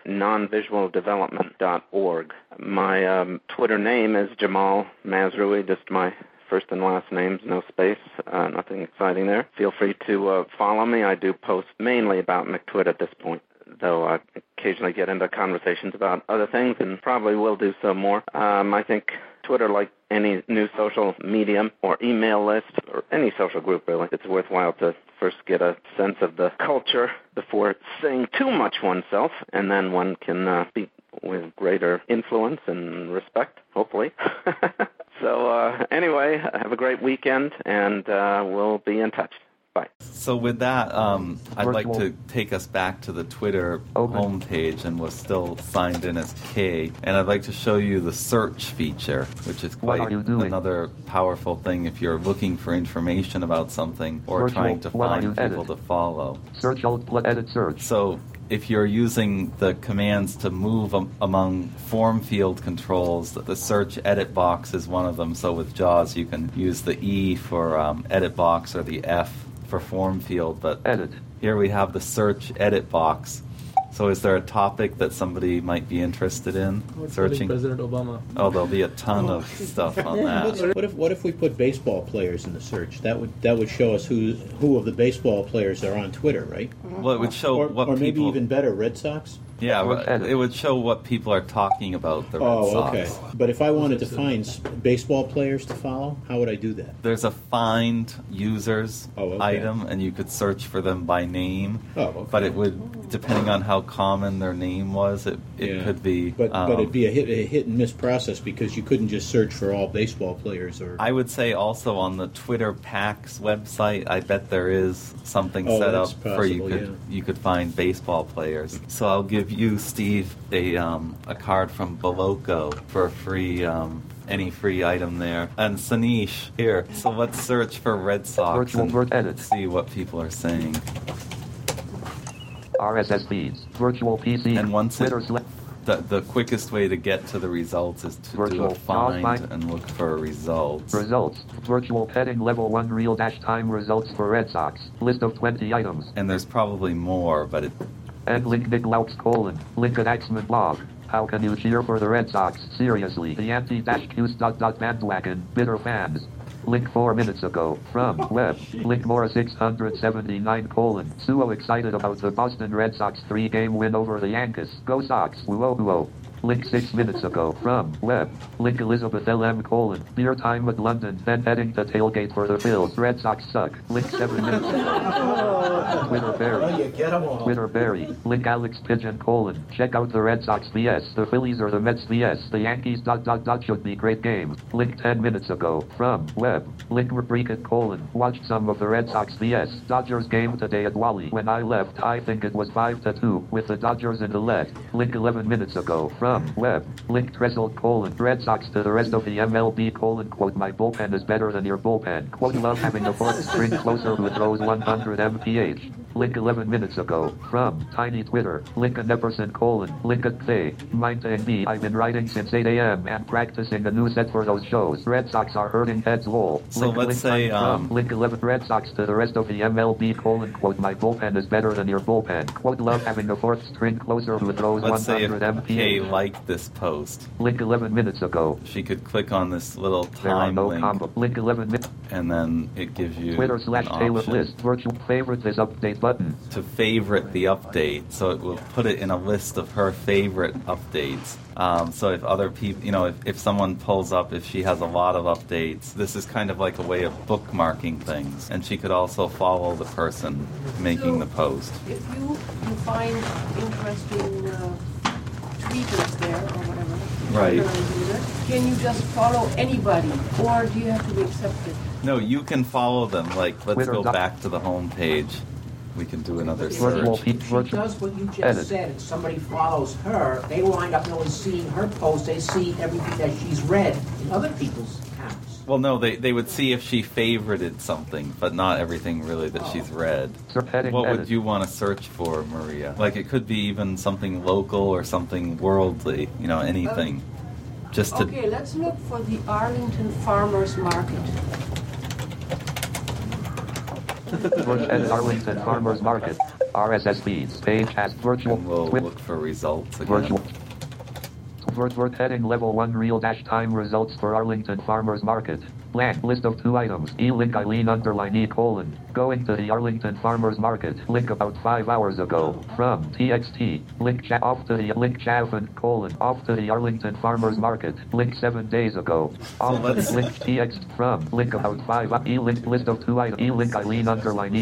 nonvisualdevelopment.org. My Twitter name is Jamal Mazrui, just my first and last names, no space, nothing exciting there. Feel free to follow me. I do post mainly about McTwit at this point, though I occasionally get into conversations about other things and probably will do so more. I think Twitter, like any new social medium or email list or any social group, really, it's worthwhile to first get a sense of the culture before saying too much oneself, and then one can speak with greater influence and respect, hopefully. So anyway, have a great weekend, and we'll be in touch. Bye. So with that, I'd like to take us back to the Twitter homepage, and we're still signed in as K. And I'd like to show you the search feature, which is quite another powerful thing if you're looking for information about something or trying to find people to follow. Search, edit, search. So if you're using the commands to move among form field controls, the search edit box is one of them. So with JAWS, you can use the E for edit box or the F for form field, but here we have the search edit box. So is there a topic that somebody might be interested in searching? President Obama. Oh, there'll be a ton of stuff on that. What if we put baseball players in the search? That would show us who of the baseball players are on Twitter, right? Well, it would show what or maybe people, even better, Red Sox. Yeah, it would show what people are talking about the Red Sox. Okay. But if I wanted to find baseball players to follow, how would I do that? There's a find users item, and you could search for them by name. Oh, okay. But it would, depending on how common their name was, it could be. But it'd be a hit and miss process because you couldn't just search for all baseball players. Or I would say also on the Twitter PAX website, I bet there is something set up where you could find baseball players. So I'll give you, Steve, a card from Boloco for a free any free item there. And Sanish, here. So let's search for Red Sox and see what people are saying. RSS feeds, virtual PC, and once The quickest way to get to the results is to do a find and look for results. Results. Virtual petting level 1 real dash time results for Red Sox. List of 20 items. And there's probably more, but it... And link Nick Louts : link at Axman blog. How can you cheer for the Red Sox? Seriously. The anti-Q's ... bandwagon. Bitter fans. Link 4 minutes ago. From web. Link more 679 : Suo excited about the Boston Red Sox 3-game win over the Yankees. Go Sox. Whoa. Link 6 minutes ago. From web. Link Elizabeth LM : beer time at London, then heading to tailgate for the Phils. Red Sox suck. Link 7 minutes ago. Twitter Barry. Twitter Barry. Link Alex Pigeon : check out the Red Sox vs. the Phillies or the Mets vs. the Yankees ... should be great game. Link 10 minutes ago. From web. Link Rubrica : watched some of the Red Sox vs. Dodgers game today at Wally. When I left, I think it was 5-2 with the Dodgers in the lead. Link 11 minutes ago. From web. Link Trestle : Red Sox to the rest of the MLB : quote, my bullpen is better than your bullpen. Quote, love having a fourth string closer who throws 100 mph. Link 11 minutes ago. From Tiny Twitter. Link an Epperson : link at Clay. Mine to NB. I've been writing since 8 a.m. and practicing a new set for those shows. Red Sox are hurting heads lol. So let's say Link 11 Red Sox to the rest of the MLB : quote, my bullpen is better than your bullpen. Quote, love having a fourth string closer who throws 100 mph. Kay liked this post. Link 11 minutes ago. She could click on this little time link. Link 11 minutes. And then it gives you Twitter/Taylor list. Virtual favorite this update button. To favorite the update, so it will put it in a list of her favorite updates. So if other people, if someone pulls up, if she has a lot of updates, this is kind of like a way of bookmarking things. And she could also follow the person making the post. If you find interesting tweeters there or whatever, right? Can you just follow anybody, or do you have to be accepted? No, you can follow them. Like, let's go back to the home page. We can do another search. If she does what you just said, and somebody follows her, they wind up not only seeing her post, they see everything that she's read in other people's accounts. Well, no, they would see if she favorited something, but not everything really that she's read. What would you want to search for, Maria? Like, it could be even something local or something worldly, anything. Okay, let's look for the Arlington Farmers Market. Arlington Farmers Market. RSS feeds. Page has virtual. We'll look for results again. Virtual heading level 1 real dash time results for Arlington Farmers Market. Blank list of 2 items. E-link Eileen _E : going to the Arlington Farmers Market. Link about 5 hours ago. From TXT. Link off to the link Chaffin : off to the Arlington Farmers Market. Link 7 days ago. Off to the link TXT from link about 5 E-link list of 2 items. E-link Eileen _E :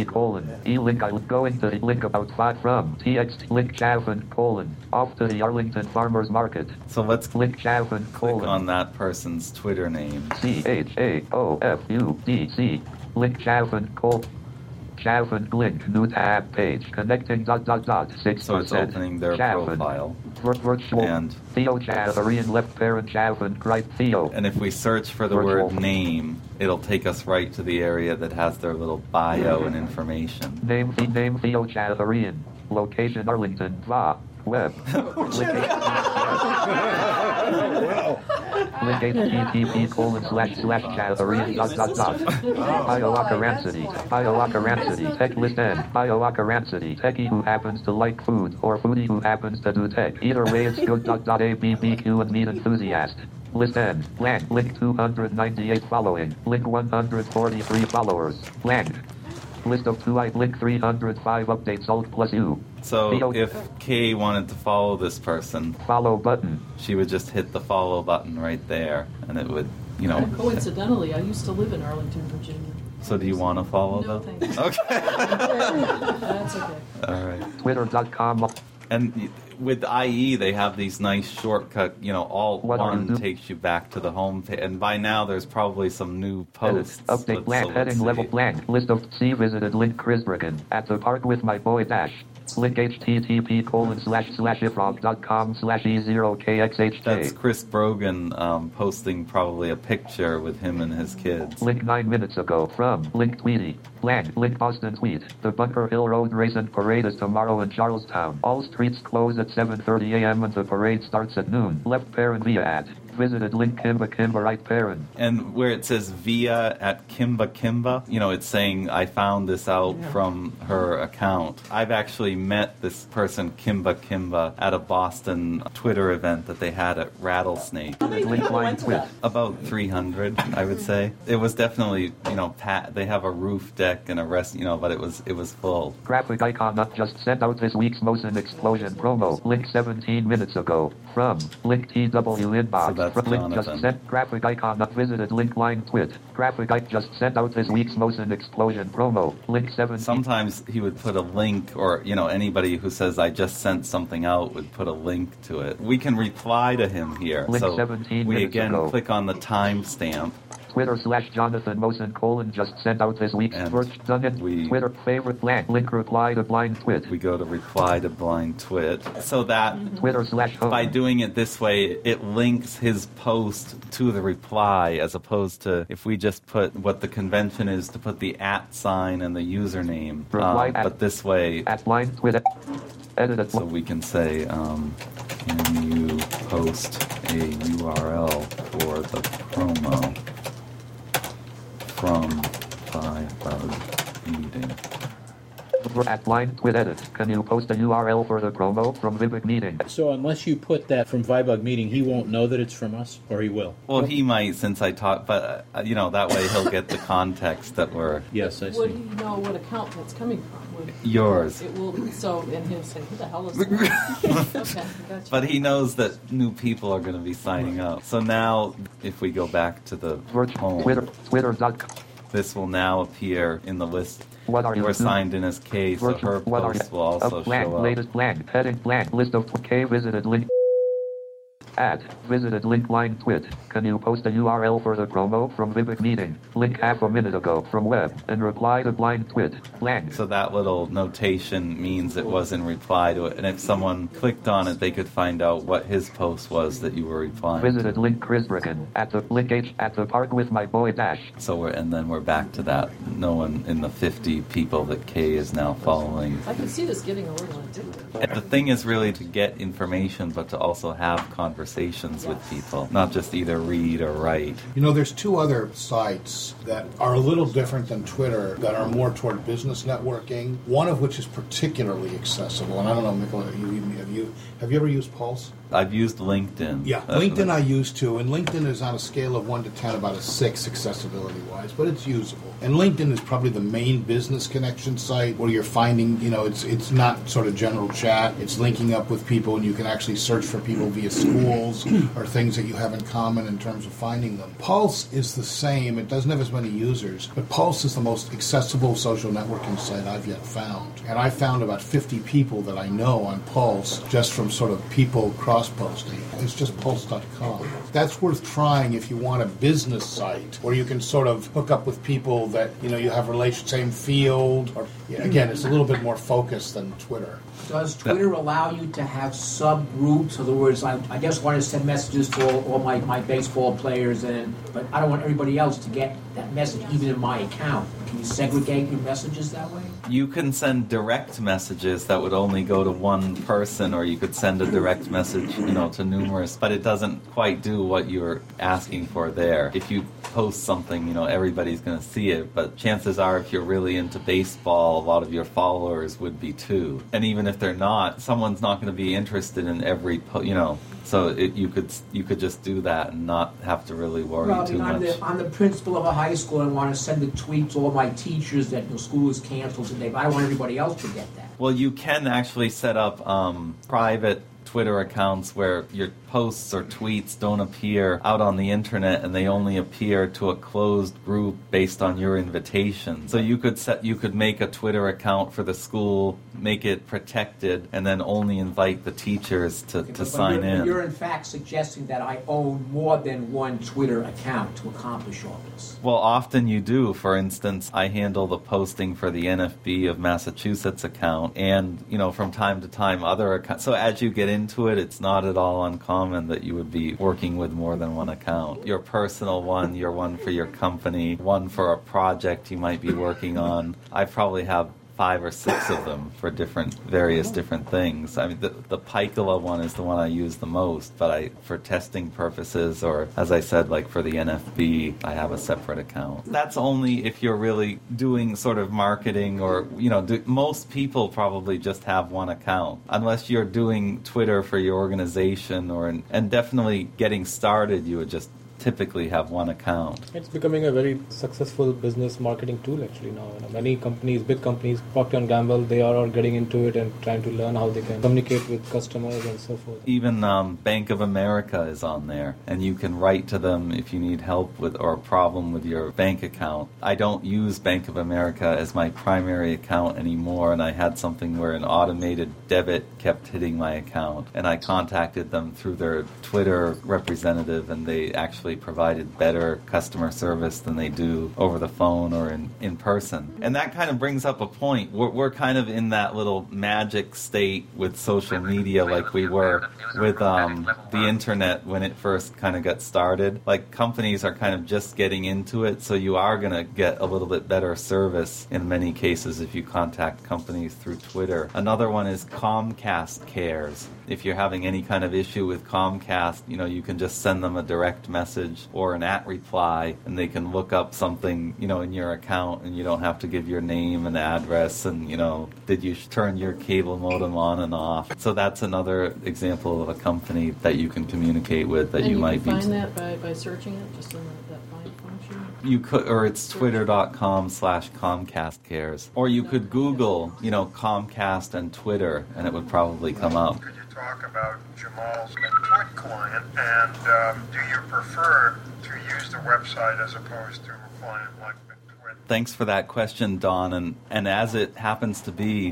E-link Eileen going to the link about 5 from TXT. Link Chaffin : off to the Arlington Farmers Market. So let's link Chaffin : click on that person's Twitter name. CHAOFUDC. Link Chaffin : Chaffin link new tab page connecting ... 6%. So it's opening their profile. Virtual and Theo Chaffarian left parent Chaffin right Theo. And if we search for the word name, it'll take us right to the area that has their little bio and information. Name Theo Chaffarian. Location Arlington. Web. Link http://Chatharian ... Hiawatha Ramsody. Tech list N. Hiawatha Ramsody. Techie who happens to like food, or foodie who happens to do tech. Either way it's good. ABBQ and meat enthusiast. List N. Blank. Link 298 following. Link 143 followers. Blank. List of 2 link 305 updates alt plus U. So if Kay wanted to follow this person, follow button, she would just hit the follow button right there, and it would, Coincidentally, I used to live in Arlington, Virginia. So do you want to follow them? No, thanks. Okay. That's okay. All right. Twitter.com. And with IE, they have these nice shortcut, Alt 1 takes you back to the home page. And by now, there's probably some new posts. Update blank, heading level blank. List of visited link Chris Bricken. At the park with my boy Dash. Link http://ifrog.com/e0kxhj. That's Chris Brogan posting probably a picture with him and his kids. Link 9 minutes ago from Link Tweety. Blank. Link Boston tweet. The Bunker Hill Road Race and Parade is tomorrow in Charlestown. All streets close at 7:30 a.m. and the parade starts at noon. Left parent via ad. Visited link Kimba right parent. And where it says via at Kimba, it's saying I found this out from her account. I've actually met this person, Kimba, at a Boston Twitter event that they had at Rattlesnake. How many people went to that? About 300, I would say. It was definitely, they have a roof deck and a rest, but it was full. Graphic icon not just sent out this week's Mosin Explosion promo. Link 17 minutes ago. From Link TW inbox. So that's Link Jonathan. just sent graphic icon not visited link line twit. Graphic icon just sent out this week's Mosin Explosion promo. Link 17. Sometimes he would put a link, or anybody who says I just sent something out would put a link to it. We can reply to him here. Link so 17 we minutes again ago. click on the timestamp. Twitter/Jonathan Mosin : just sent out this week's search done it. Twitter favorite blank link reply to blind twit. We go to reply to blind twit. So that Twitter/home. By doing it this way, it links his post to the reply, as opposed to if we just put what the convention is to put the @ sign and the username. But this way, at blind twit. Edited. So we can say, can you post a URL for the promo from Vibe meeting? At blind twit edit. Can you post a URL for the promo from Vivek meeting? So unless you put that from Vibug meeting, he won't know that it's from us, or he will? Well, he might, since I talked, but, that way he'll get the context that we're... Yes, I see. Would he know what account that's coming from? Yours. It will, and he'll say, who the hell is that? Okay, gotcha. But he knows that new people are going to be signing up. So now, if we go back to the home, Twitter.com. This will now appear in the list. What are you We're signed in as K, so her post will also blank, show up. Latest blank, heading blank, list of K visited link. Visited link line twit. Can you post a URL for the promo from Vivek meeting? Link half a minute ago from web and reply to blind twit. Blank. So that little notation means it was in reply to it, and if someone clicked on it, they could find out what his post was that you were replying. Visited link Chris Bricken at the link H at the park with my boy Dash. So we're back to that. No one in the 50 people that K is now following. I can see this getting a little addictive. And the thing is really to get information, but to also have conversations with people, not just either read or write. There's two other sites that are a little different than Twitter that are more toward business networking, one of which is particularly accessible. And I don't know, Mikkel, have you ever used Pulse? I've used LinkedIn. Yeah, LinkedIn I used to, and LinkedIn is on a scale of 1 to 10 about a 6 accessibility-wise, but it's usable. And LinkedIn is probably the main business connection site where you're finding, it's not sort of general chat, it's linking up with people, and you can actually search for people via schools or things that you have in common in terms of finding them. Pulse is the same. It doesn't have as many users, but Pulse is the most accessible social networking site I've yet found. And I found about 50 people that I know on Pulse just from sort of people cross-posting. It's just pulse.com. That's worth trying if you want a business site where you can sort of hook up with people that, you have same field. Or again, it's a little bit more focused than Twitter. Does Twitter allow you to have subgroups? In other words, I just want to send messages to all my baseball players, but I don't want everybody else to get that message, even in my account. Can you segregate your messages that way? You can send direct messages that would only go to one person, or you could send a direct message, to numerous, but it doesn't quite do what you're asking for there. If you post something, everybody's going to see it, but chances are if you're really into baseball, a lot of your followers would be too. And even if they're not, someone's not going to be interested in every so you could just do that and not have to really worry too much. I'm the principal of a high school and want to send a tweet to all my teachers that school is canceled today, but I don't want everybody else to get that. Well, you can actually set up private Twitter accounts where your posts or tweets don't appear out on the internet, and they only appear to a closed group based on your invitation. So you could make a Twitter account for the school, make it protected, and then only invite the teachers to sign in. You're in fact suggesting that I own more than one Twitter account to accomplish all this. Well, often you do. For instance, I handle the posting for the NFB of Massachusetts account, and from time to time other accounts. So as you get into it, it's not at all uncommon that you would be working with more than one account. Your personal one, your one for your company, one for a project you might be working on. I probably have 5 or 6 of them for various different things. I mean, the Piccola one is the one I use the most, but for testing purposes, or as I said, like for the NFB, I have a separate account. That's only if you're really doing sort of marketing, or most people probably just have one account, unless you're doing Twitter for your organization, and definitely getting started, you would just typically have one account. It's becoming a very successful business marketing tool actually now. Many companies, big companies, Procter & Gamble, they are all getting into it and trying to learn how they can communicate with customers and so forth. Even Bank of America is on there, and you can write to them if you need help with or a problem with your bank account. I don't use Bank of America as my primary account anymore, and I had something where an automated debit kept hitting my account, and I contacted them through their Twitter representative, and they actually provided better customer service than they do over the phone or in person. And that kind of brings up a point. We're kind of in that little magic state with social media, like we were with the internet when it first kind of got started. Like, companies are kind of just getting into it, so you are going to get a little bit better service in many cases if you contact companies through Twitter. Another one is Comcast Cares. If you're having any kind of issue with Comcast, you can just send them a direct message or an @reply, and they can look up something, in your account, and you don't have to give your name and address and, did you turn your cable modem on and off. So that's another example of a company that you can communicate with that you might be... And you can find that by searching it, just in that find function? You could, or it's twitter.com/Comcast Cares. Or you could Google, Comcast and Twitter, and it would probably come up. Talk about Jamal's McTwit client, and do you prefer to use the website as opposed to a client like McTwit? Thanks for that question, Don. And as it happens to be,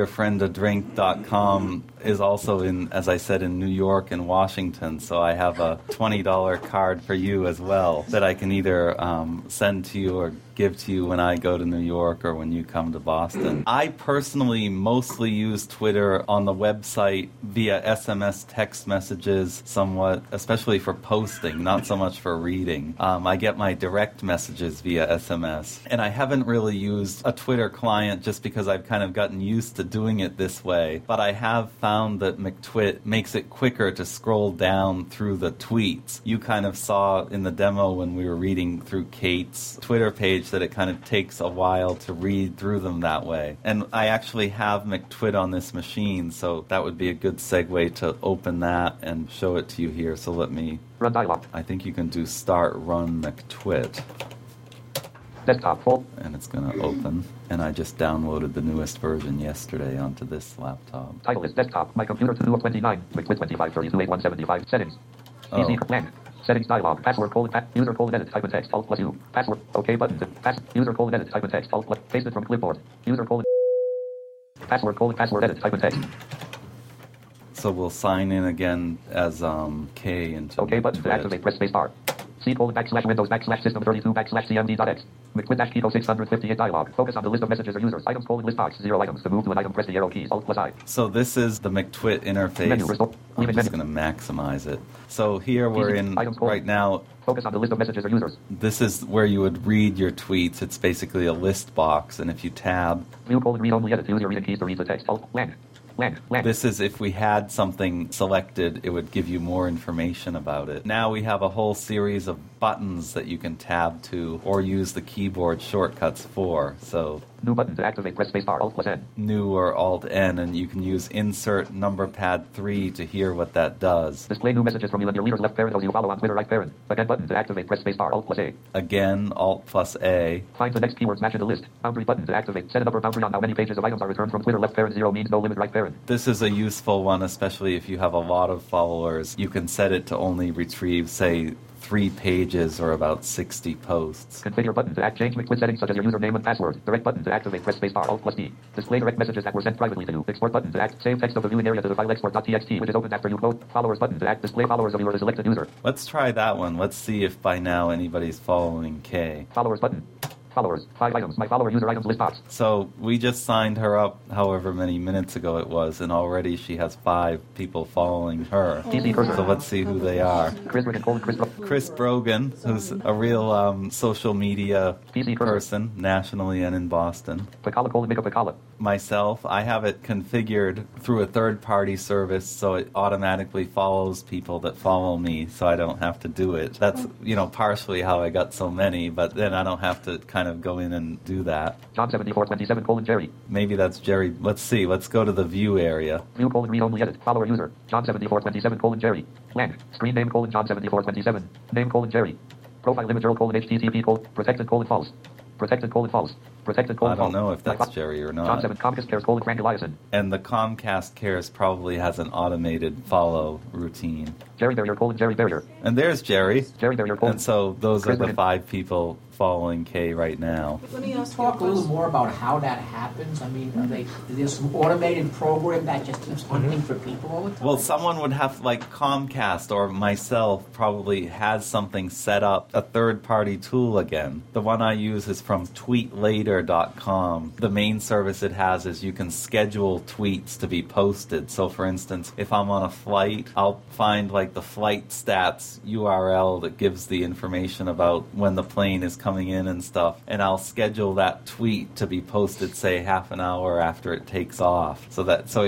buyyourfriendadrink.com is also in, as I said, in New York and Washington. So I have a $20 card for you as well that I can either send to you or give to you when I go to New York or when you come to Boston. I personally mostly use Twitter on the website via SMS text messages somewhat, especially for posting, not so much for reading. I get my direct messages via SMS. And I haven't really used a Twitter client just because I've kind of gotten used to doing it this way. But I have found that McTwit makes it quicker to scroll down through the tweets. You kind of saw in the demo when we were reading through Kate's Twitter page that it kind of takes a while to read through them that way. And I actually have McTwit on this machine, so that would be a good segue to open that and show it to you here. So let me... Run dialog. I think you can do start run McTwit. Desktop full. And it's going to open. And I just downloaded the newest version yesterday onto this laptop. Title is desktop. My computer 229. McTwit 25328175. Settings. Easy blank. Settings dialog. Password user edit type of text. Alt plus U. Password. OK button. User edit type of text. Alt plus. Paste it from clipboard. User password edit type of text. So we'll sign in again as K into OK button to activate. Press space bar. C:\Windows\system32\CMD.X. McTwit-Pico 658 dialog. Focus on the list of messages or users. Items : list box 0 items. To move to an item, press the arrow keys. Alt plus I. So this is the McTwit interface. I'm just going to maximize it. So here we're in right now. Focus on the list of messages or users. This is where you would read your tweets. It's basically a list box, and if you tab, View : read only edit. Use your reading keys to read the text. Alt blank. This is if we had something selected, it would give you more information about it. Now we have a whole series of buttons that you can tab to or use the keyboard shortcuts for. So new button to activate, press spacebar, Alt plus N. New or Alt N, and you can use insert number pad 3 to hear what that does. Display new messages from you and your leaders, left parent, those you follow on Twitter, right parent. Again button to activate, press spacebar, Alt plus A. Again, Alt plus A. Find the next keywords match in the list. Boundary button to activate. Set an upper boundary on how many pages of items are returned from Twitter, left parent 0 means no limit, right parent. Aaron. This is a useful one, especially if you have a lot of followers. You can set it to only retrieve, say, 3 pages or about 60 posts. Configure button to change quick settings such as your username and password. Direct button to activate, press spacebar, Alt+D. Display direct messages that were sent privately to you. Export button to save text of the viewing area to the file export.txt, which is opened after you quote. Followers button to display followers of your selected user. Let's try that one. Let's see if by now anybody's following Kay. Followers button. Followers. 5 items. My follower user items list box. So we just signed her up however many minutes ago it was, and already she has 5 people following her. So let's see who they are. Chris Brogan, who's a real social media person, nationally and in Boston. Myself, I have it configured through a third-party service, so it automatically follows people that follow me, so I don't have to do it. That's, partially how I got so many, but then I don't have to kind of go in and do that. John7427, Jerry. Maybe that's Jerry. Let's see. Let's go to the view area. View, read only, edit. Follower user. John7427, Jerry. Blank. Screen name, John7427. Name, Jerry. Profile image, HTTP, protected, false. Protected, false. Protected, I don't know if that's Jerry or not. John 7, Comcast Cares, Frank Eliason. And the Comcast Cares probably has an automated follow routine. Jerry Barrier, Jerry Barrier. And there's Jerry. Jerry Barrier, and so those are the 5 people following Kay right now. Let me talk a little more about how that happens. I mean, there's some automated program that just keeps hunting for people all the time? Well, someone would have, like Comcast or myself probably has something set up, a third-party tool again. The one I use is from tweetlater.com. The main service it has is you can schedule tweets to be posted. So, for instance, if I'm on a flight, I'll find the flight stats URL that gives the information about when the plane is coming in and stuff, and I'll schedule that tweet to be posted, say, half an hour after it takes off, so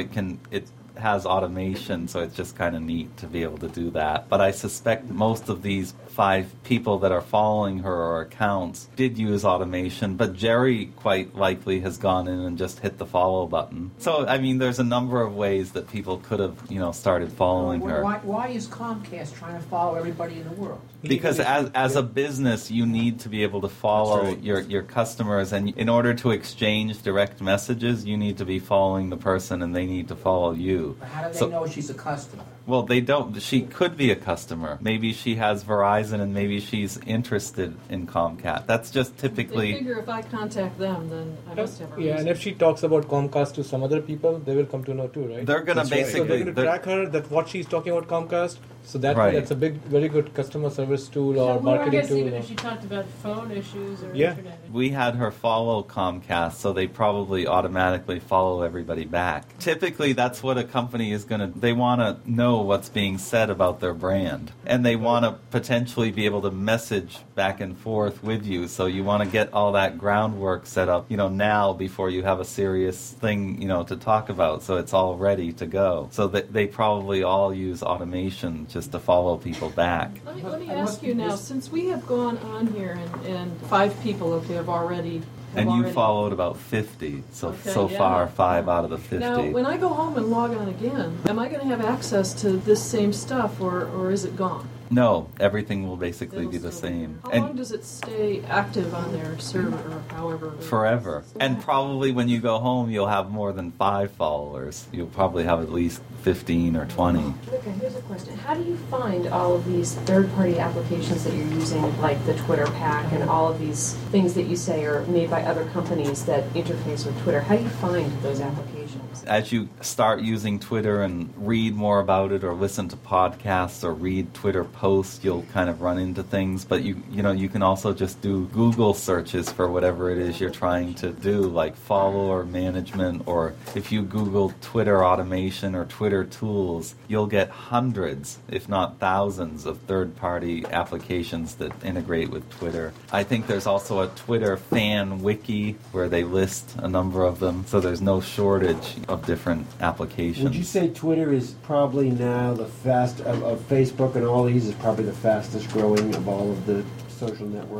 it has automation, so it's just kind of neat to be able to do that. But I suspect most of these 5 people that are following her or accounts did use automation, but Jerry quite likely has gone in and just hit the follow button. So, I mean, there's a number of ways that people could have, started following her. Why is Comcast trying to follow everybody in the world? Because as a business, you need to be able to follow your customers, and in order to exchange direct messages, you need to be following the person, and they need to follow you. But how do they know she's a customer? Well, they don't. She could be a customer. Maybe she has Verizon, and maybe she's interested in Comcast. That's just typically... They figure if I contact them, then I must have a reason. And if she talks about Comcast to some other people, they will come to know too, right? They're going to basically... So they're going to track her, that what she's talking about Comcast. So that's a very good customer service tool or marketing tool. Even if she talked about phone issues or internet. We had her follow Comcast, so they probably automatically follow everybody back. Typically, that's what a company is going to... They want to know what's being said about their brand, and they want to potentially be able to message back and forth with you. So you want to get all that groundwork set up, now before you have a serious thing, to talk about. So it's all ready to go. So they probably all use automation just to follow people back. Let me ask you now, since we have gone on here and 5 people have already... And you followed about 50, so far 5 out of the 50. Now, when I go home and log on again, am I going to have access to this same stuff, or is it gone? No, everything will basically be the same. How long does it stay active on their server, or however? Forever. And probably when you go home, you'll have more than 5 followers. You'll probably have at least 15 or 20. Okay, here's a question. How do you find all of these third-party applications that you're using, like the Twitter Pack and all of these things that you say are made by other companies that interface with Twitter? How do you find those applications? As you start using Twitter and read more about it or listen to podcasts or read Twitter posts, you'll kind of run into things. But you can also just do Google searches for whatever it is you're trying to do, like follower management, or if you Google Twitter automation or Twitter tools, you'll get hundreds, if not thousands, of third-party applications that integrate with Twitter. I think there's also a Twitter fan wiki where they list a number of them, so there's no shortage of different applications. Would you say Twitter is probably now the of Facebook and all these is probably the fastest growing of all of the social network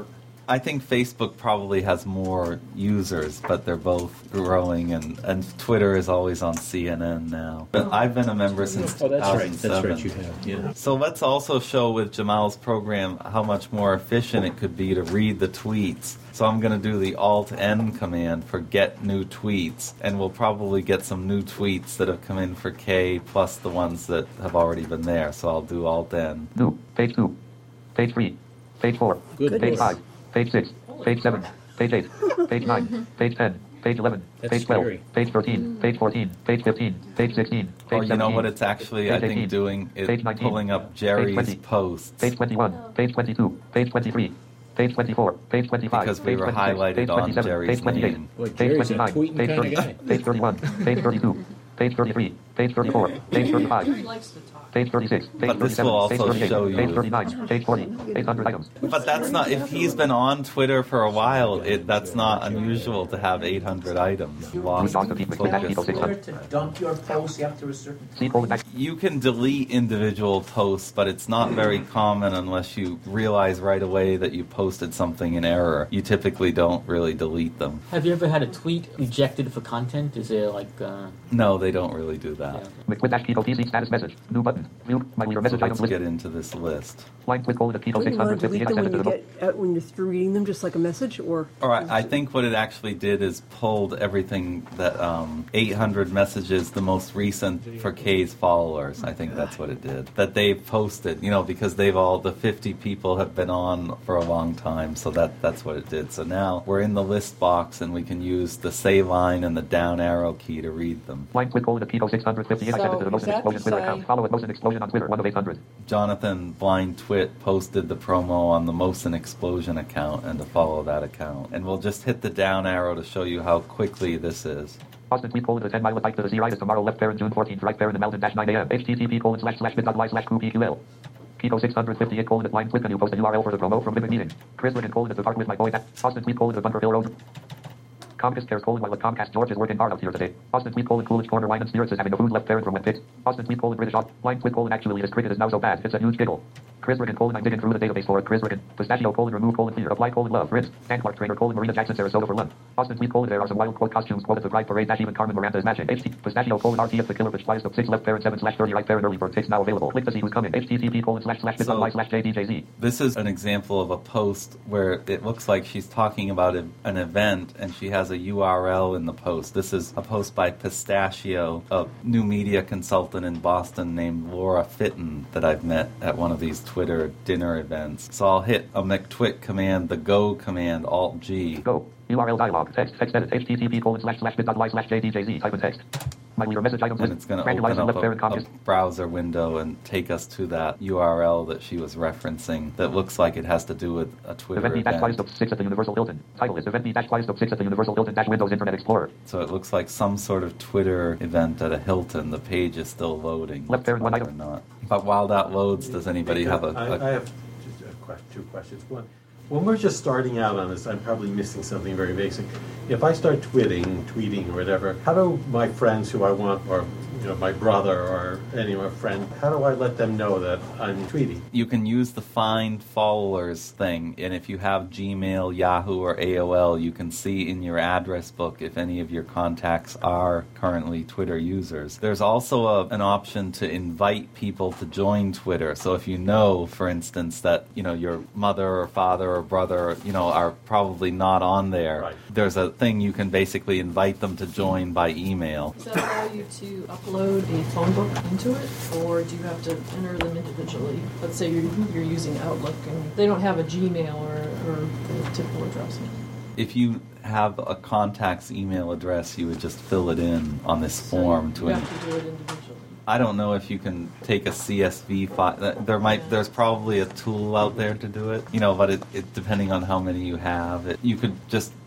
I think Facebook probably has more users, but they're both growing, and Twitter is always on CNN now. But I've been a member since 2007. That's right, you have, yeah. So let's also show with Jamal's program how much more efficient it could be to read the tweets. So I'm going to do the Alt-N command for get new tweets, and we'll probably get some new tweets that have come in for K plus the ones that have already been there. So I'll do Alt-N. New, page 2, page 3, page 4, page 5, page 6, page 7, page 8, page 9, page 10, page 11, page 12, scary. page 13, page 14, page 15, page 16, page 17. Or you know what it's actually, I think, doing is page 19, pulling up Jerry's page 20, posts. Page 21, page 22, page 23, page 24, page 25, because we page were 26, highlighted page on 27, Jerry's page 28, name. page 29, page 30, page 31, page 32, page 33, page 34, page 35, page 36, page But this 37, will page also 38, show you. page 39, page 40, 800 items. But that's not, if he's been on Twitter for a while, that's not unusual to have 800 items. Lost Twitter to dump your posts after a certain You can delete individual posts, but it's not very common unless you realize right away that you posted something in error. You typically don't really delete them. Have you ever had a tweet rejected for content? Is there like... No, they don't really do that. PC status message. New button. View my leader message items Let's list. get into this list. Line with colon Keto Don't you want to 658. delete I them sent it when to you the get when you're through reading them, just like a message, or? All right, I think what it actually did is pulled everything that 800 messages, the most recent for K's followers. I think that's what it did. That they've posted, because the 50 people have been on for a long time, so that's what it did. So now we're in the list box and we can use the say line and the down arrow key to read them. Line with colon Keto 658. I sent it to the Motion Explosion Twitter account. Follow at Motion Explosion on Twitter, 1 of 800. Jonathan Blind Twit posted the promo on the Mosin Explosion account and to follow that account. And we'll just hit the down arrow to show you how quickly this is. Austin tweet colon the 10 mile bike to the sea ride is tomorrow left parent June 14th right parent the mountain dash 9 a.m. http colon / bit.ly/QPQL. Keto 658 colon at line twit. Can you post a URL for the promo from Women Meeting? Chris Ligon colon at the park with my boy. Austin tweet colon the Bunker Hill Road. Comcast cares colon while at Comcast George is working hard out here today. Austin tweet colon Coolidge Corner Wine and Spirits is having a food left parent from Webfix. Austin tweet colon British off. Line tweet colon actually this cricket is now so bad it's a huge giggle. Chris Riggin colon I'm digging through the database for it. Chris Riggin. Pistachio colon remove colon clear. Apply colon love. Rinse. Dan Clark trainer colon Marina Jackson Sarasota for lunch. Austin tweet colon there are some wild quote costumes quote at the Pride Parade dash even Carmen Miranda is matching. Pistachio colon RTF the killer which flies up 6 left parent 7/30 right parent early bird 6 now available. Click to see who's coming. http colon / bit.ly/JDJZ. This is an example of a post where it looks like she's talking about an event and she has a URL in the post. This is a post by Pistachio, a new media consultant in Boston named Laura Fitton that I've met at one of these Twitter dinner events. So I'll hit a McTwit command, the go command, Alt-G. Go. URL dialog. Text edit. http colon / bit.ly/JDJZ. Type in text. My leader message items And list. it's going to open up a browser window and take us to that URL that she was referencing that looks like it has to do with a Twitter event. Event 6 at the Universal Hilton. Title is Event 6 at the Universal Hilton Windows Internet Explorer. So it looks like some sort of Twitter event at a Hilton. The page is still loading. Left parent one or item. not. But while that loads, does anybody have a... I have two questions. One, when we're just starting out on this, I'm probably missing something very basic. If I start tweeting or whatever, how do my friends who I want, or my brother or any of my friend, how do I let them know that I'm tweeting? You can use the find followers thing, and if you have Gmail, Yahoo, or AOL, you can see in your address book if any of your contacts are currently Twitter users. There's also an option to invite people to join Twitter. So if you know, for instance, that your mother or father or brother, are probably not on there, right. There's a thing you can basically invite them to join by email. Does that allow you to upload a phone book into it, or do you have to enter them individually? Let's say you're using Outlook and they don't have a Gmail or the typical address. If you have a contact's email address, you would just fill it in on this form. You have to do it individually. I don't know if you can take a CSV file. There's probably a tool out there to do it, but it depending on how many you have, you could just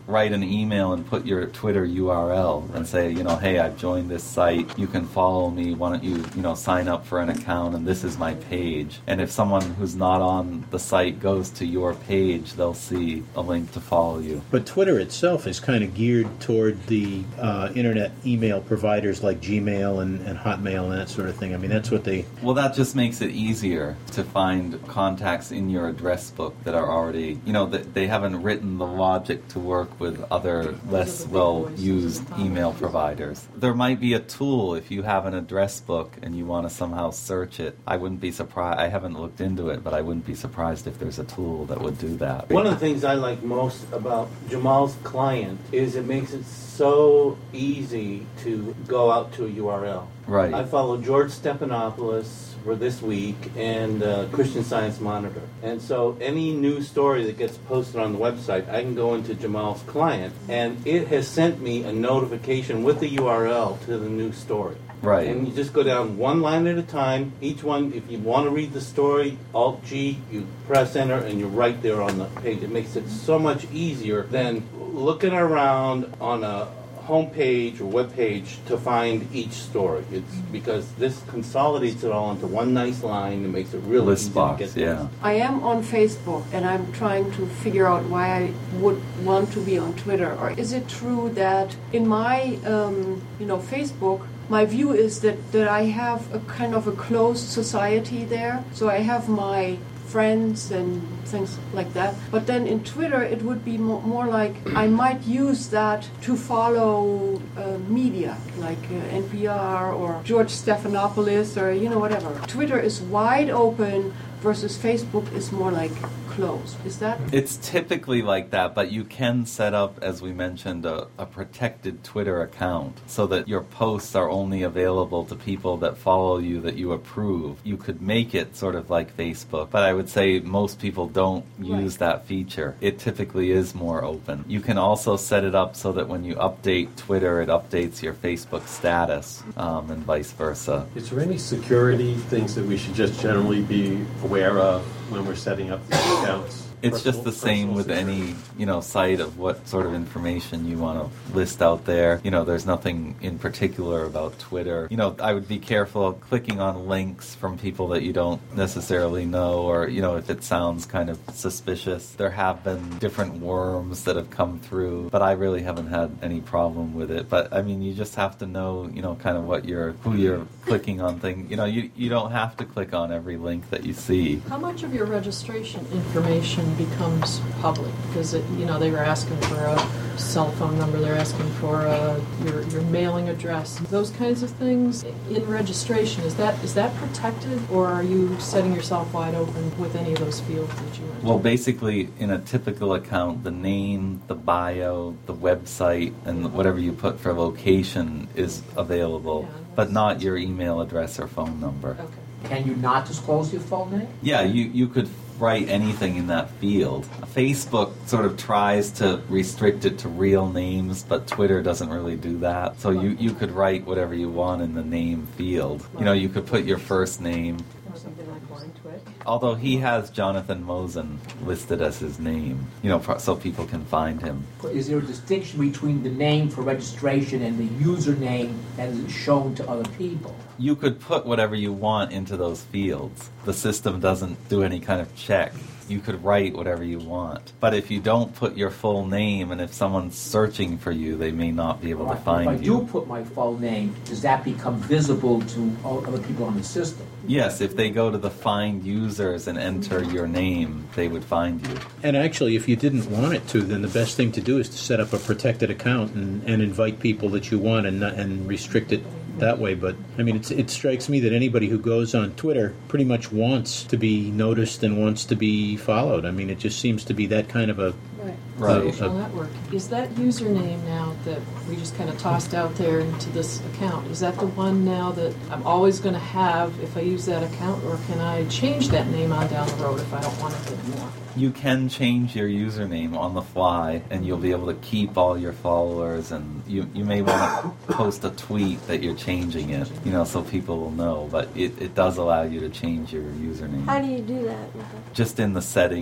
write an email and put your Twitter URL and say, hey, I've joined this site. You can follow me. Why don't you, sign up for an account, and this is my page. And if someone who's not on the site goes to your page, they'll see a link to follow you. But Twitter itself is kind of geared toward the internet email providers like Gmail and Hotmail and that sort of thing. I mean, that's what they... Well, that just makes it easier to find contacts in your address book that are already, that they haven't written the logic to work with other less well-used email providers. There might be a tool if you have an address book and you want to somehow search it. I wouldn't be surprised. I haven't looked into it, but I wouldn't be surprised if there's a tool that would do that. One of the things I like most about Jamal's client is it makes it so easy to go out to a URL. Right. I follow George Stephanopoulos for this week and Christian Science Monitor. And so any news story that gets posted on the website, I can go into Jamal's client, and it has sent me a notification with the URL to the news story. Right. And you just go down one line at a time. Each one, if you want to read the story, Alt-G, you press enter, and you're right there on the page. It makes it so much easier than looking around on a homepage or web page to find each story. It's because this consolidates it all into one nice line and makes it really list easy box, to get yeah. I am on Facebook, and I'm trying to figure out why I would want to be on Twitter. Or is it true that in my, Facebook, my view is that I have a kind of a closed society there. So I have my friends and things like that. But then in Twitter, it would be more like I might use that to follow media, like NPR or George Stephanopoulos or, whatever. Twitter is wide open versus Facebook is more like closed. Is that? It's typically like that, but you can set up, as we mentioned, a protected Twitter account so that your posts are only available to people that follow you, that you approve. You could make it sort of like Facebook, but I would say most people don't use that feature. It typically is more open. You can also set it up so that when you update Twitter, it updates your Facebook status, and vice versa. Is there any security things that we should just generally be aware of when we're setting up these accounts? It's just the same with any, site of what sort of information you want to list out there. There's nothing in particular about Twitter. I would be careful of clicking on links from people that you don't necessarily know, or, if it sounds kind of suspicious. There have been different worms that have come through, but I really haven't had any problem with it. But, you just have to know, kind of who you're clicking on things. You don't have to click on every link that you see. How much of your registration information becomes public? Because they were asking for a cell phone number, they're asking for your mailing address, those kinds of things in registration. Is that protected, or are you setting yourself wide open with any of those fields that you enter? Well, basically, in a typical account, the name, the bio, the website, and whatever you put for location is available, but not your email address or phone number. Okay. Can you not disclose your phone name? Yeah, you could write anything in that field. Facebook sort of tries to restrict it to real names, but Twitter doesn't really do that. So you could write whatever you want in the name field. You could put your first name. Or something like Warren Twit. Although he has Jonathan Mosen listed as his name, so people can find him. Is there a distinction between the name for registration and the username that is shown to other people? You could put whatever you want into those fields. The system doesn't do any kind of check. You could write whatever you want. But if you don't put your full name, and if someone's searching for you, they may not be able to find you. If I do put my full name, does that become visible to all other people on the system? Yes, if they go to the find users and enter your name, they would find you. And actually, if you didn't want it to, then the best thing to do is to set up a protected account and invite people that you want and restrict it that way. But it strikes me that anybody who goes on Twitter pretty much wants to be noticed and wants to be followed. It just seems to be that kind of a social network. Is that username now that we just kind of tossed out there into this account, is that the one now that I'm always going to have if I use that account, or can I change that name on down the road if I don't want it anymore? You can change your username on the fly, and you'll be able to keep all your followers, and you may want to post a tweet that you're changing it, so people will know, but it does allow you to change your username. How do you do that? Just in the settings.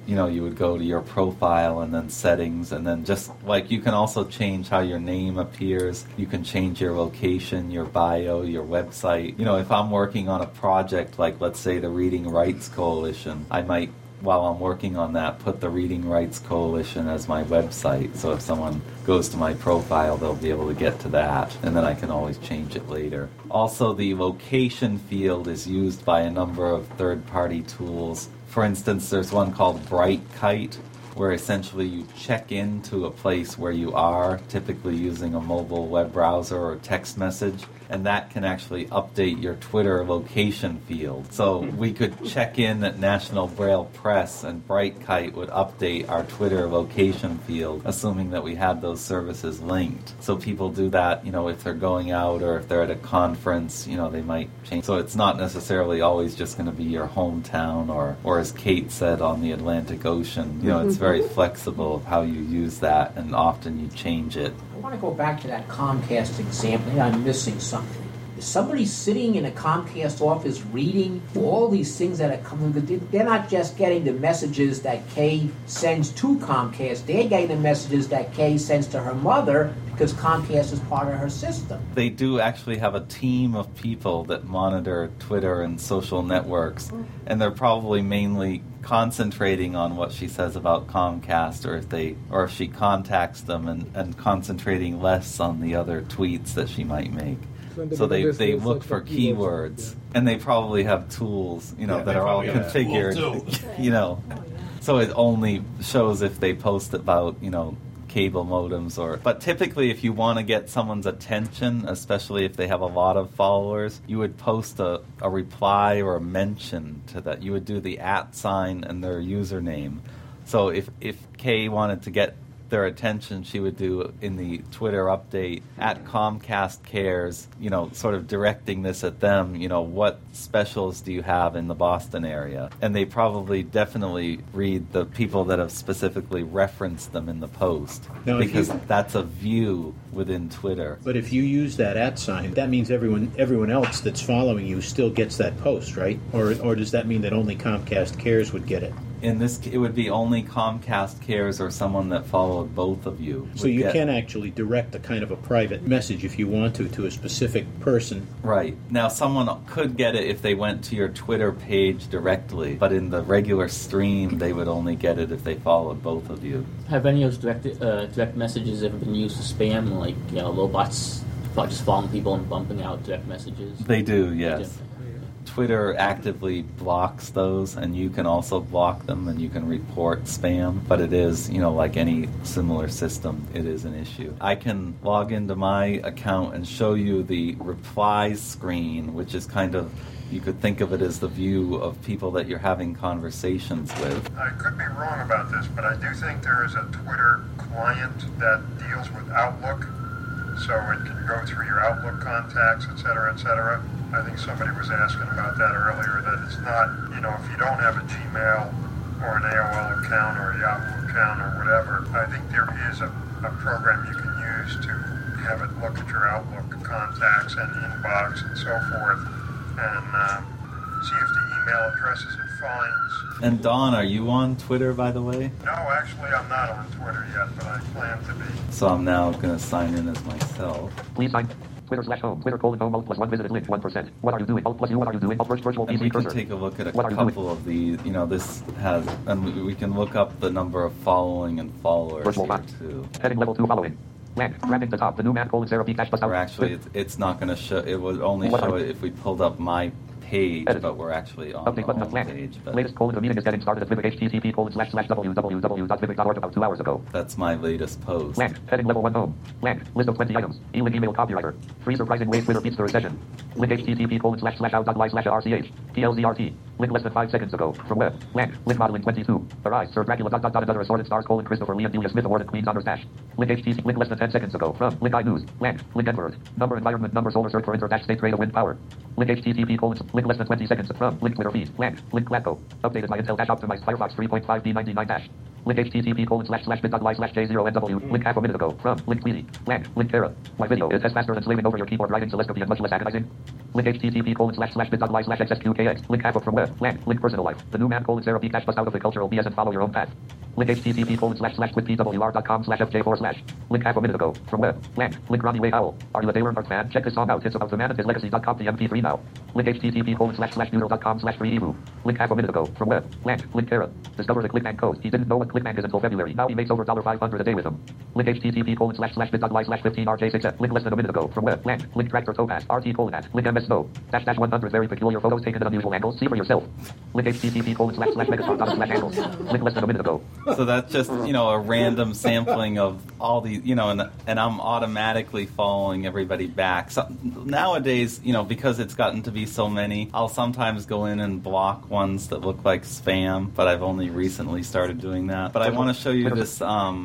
you would go to your profile and then settings, and then just like you can also change how your name appears. You can change your location, your bio, your website. If I'm working on a project like, let's say, the Reading Rights Coalition, I might, while I'm working on that, put the Reading Rights Coalition as my website. So if someone goes to my profile, they'll be able to get to that, and then I can always change it later. Also, the location field is used by a number of third-party tools. For instance, there's one called BrightKite, where essentially you check into a place where you are, typically using a mobile web browser or text message, and that can actually update your Twitter location field. So we could check in at National Braille Press, and BrightKite would update our Twitter location field, assuming that we had those services linked. So people do that, if they're going out or if they're at a conference, they might change. So it's not necessarily always just going to be your hometown or as Kate said, on the Atlantic Ocean. It's very flexible of how you use that, and often you change it. I want to go back to that Comcast example. Maybe I'm missing something. Is somebody sitting in a Comcast office reading all these things that are coming? They're not just getting the messages that Kay sends to Comcast. They're getting the messages that Kay sends to her mother because Comcast is part of her system. They do actually have a team of people that monitor Twitter and social networks, and they're probably mainly concentrating on what she says about Comcast, or if she contacts them, and concentrating less on the other tweets that she might make. So they look for keywords, and they probably have tools, that are all configured, So it only shows if they post about, cable modems but typically if you want to get someone's attention, especially if they have a lot of followers, you would post a reply or a mention to that. You would do the @ sign and their username. So if Kay wanted to get their attention, she would do in the Twitter update @Comcast Cares, sort of directing this at them, what specials do you have in the Boston area? And they probably definitely read the people that have specifically referenced them in the post, because that's a view within Twitter. But if you use that @ sign, that means everyone else that's following you still gets that post, right? Or does that mean that only Comcast Cares would get it? In this, it would be only Comcast Cares or someone that followed both of you. So you can actually direct a kind of a private message if you want to a specific person. Right. Now, someone could get it if they went to your Twitter page directly, but in the regular stream, they would only get it if they followed both of you. Have any of those direct messages ever been used to spam, like robots just following people and bumping out direct messages? They do, yes. Twitter actively blocks those, and you can also block them, and you can report spam, but it is, like any similar system, it is an issue. I can log into my account and show you the replies screen, which is kind of, you could think of it as the view of people that you're having conversations with. I could be wrong about this, but I do think there is a Twitter client that deals with Outlook, so it can go through your Outlook contacts, et cetera, et cetera. I think somebody was asking about that earlier, that it's not, if you don't have a Gmail or an AOL account or a Yahoo account or whatever, I think there is a program you can use to have it look at your Outlook contacts and inbox and so forth, and see if the email addresses it finds. And Don, are you on Twitter, by the way? No, actually I'm not on Twitter yet, but I plan to be. So I'm now going to sign in as myself. Please sign. Twitter/home. Twitter:/home +1 visited link 1%. What are you doing? Alt +U. What are you doing? Alt virtual and PC we cursor. can take a look at a couple of these. This has, and we can look up the number of following and followers virtual here too. Heading level 2 following. Blank. Grabbing the top. The new man : Sarah P. Dash Or actually, it's not going to show. It would only show it if we pulled up my page, but we're actually on the home page. But latest : the meeting is getting started at Vivek http://www.vivek.org about 2 hours ago. That's my latest post. Blank. Heading level 1 home. Blank. List of 20 items. E-link email copywriter. 3 surprising ways Twitter beats the recession. Link http://out.live/RCH. TLZRT. Link less than 5 seconds ago. From web. Blank. Link modeling 22. Arise. Sir Dracula. Another assorted stars. Christopher Lee and Delia Smith awarded Queen's Honor Stash. Link HTTP. Link less than 10 seconds ago. From Link iNews. Blank. Link N-word. Number environment. Number solar search for inter-state trade of wind power. Link http: link less than 20 seconds from link Twitter feed. Blank. Link Gladco. Updated by Intel optimized Firefox 3.5 D99 Link http://bit.ly/j0nw. Link half a minute ago. From. Link Tweety. Blank. Link Terra. My video is faster than slaving over your keyboard writing telescopy and much less agonizing. Link http://bit.ly/xsqkx. Link half from web. Blank. Link personal life. The new man: Sarah P. Cash bust out of the cultural BS and follow your own path. Link http://quitpwr.com/fj4/. Link half a minute ago. From web. Blank. Link Ronnie Ray Howell. Are you a Taylor Hart fan? Check this song out. It's about the man and his legacy.com. The MP3 now. Link http://noodle.com/freeevu. Link half a minute ago. From web. Blank. Link Terra. Discover the ClickBank code. He didn't know what ClickBank is until February. Now he makes over $500 a day with them. Link http://bit.ly/15rj6. Link less than a minute ago. From web. Blank. Link Tractor Topaz. RT:@. Link MS Snow. --100 very peculiar photos taken at unusual angles. See for yourself. Link http://megastar.com/angles. Link less than a minute ago. So that's just, a random sampling of all these, and I'm automatically following everybody back. So nowadays, because it's gotten to be so many, I'll sometimes go in and block ones that look like spam, but I've only recently started doing that. But I want to show you this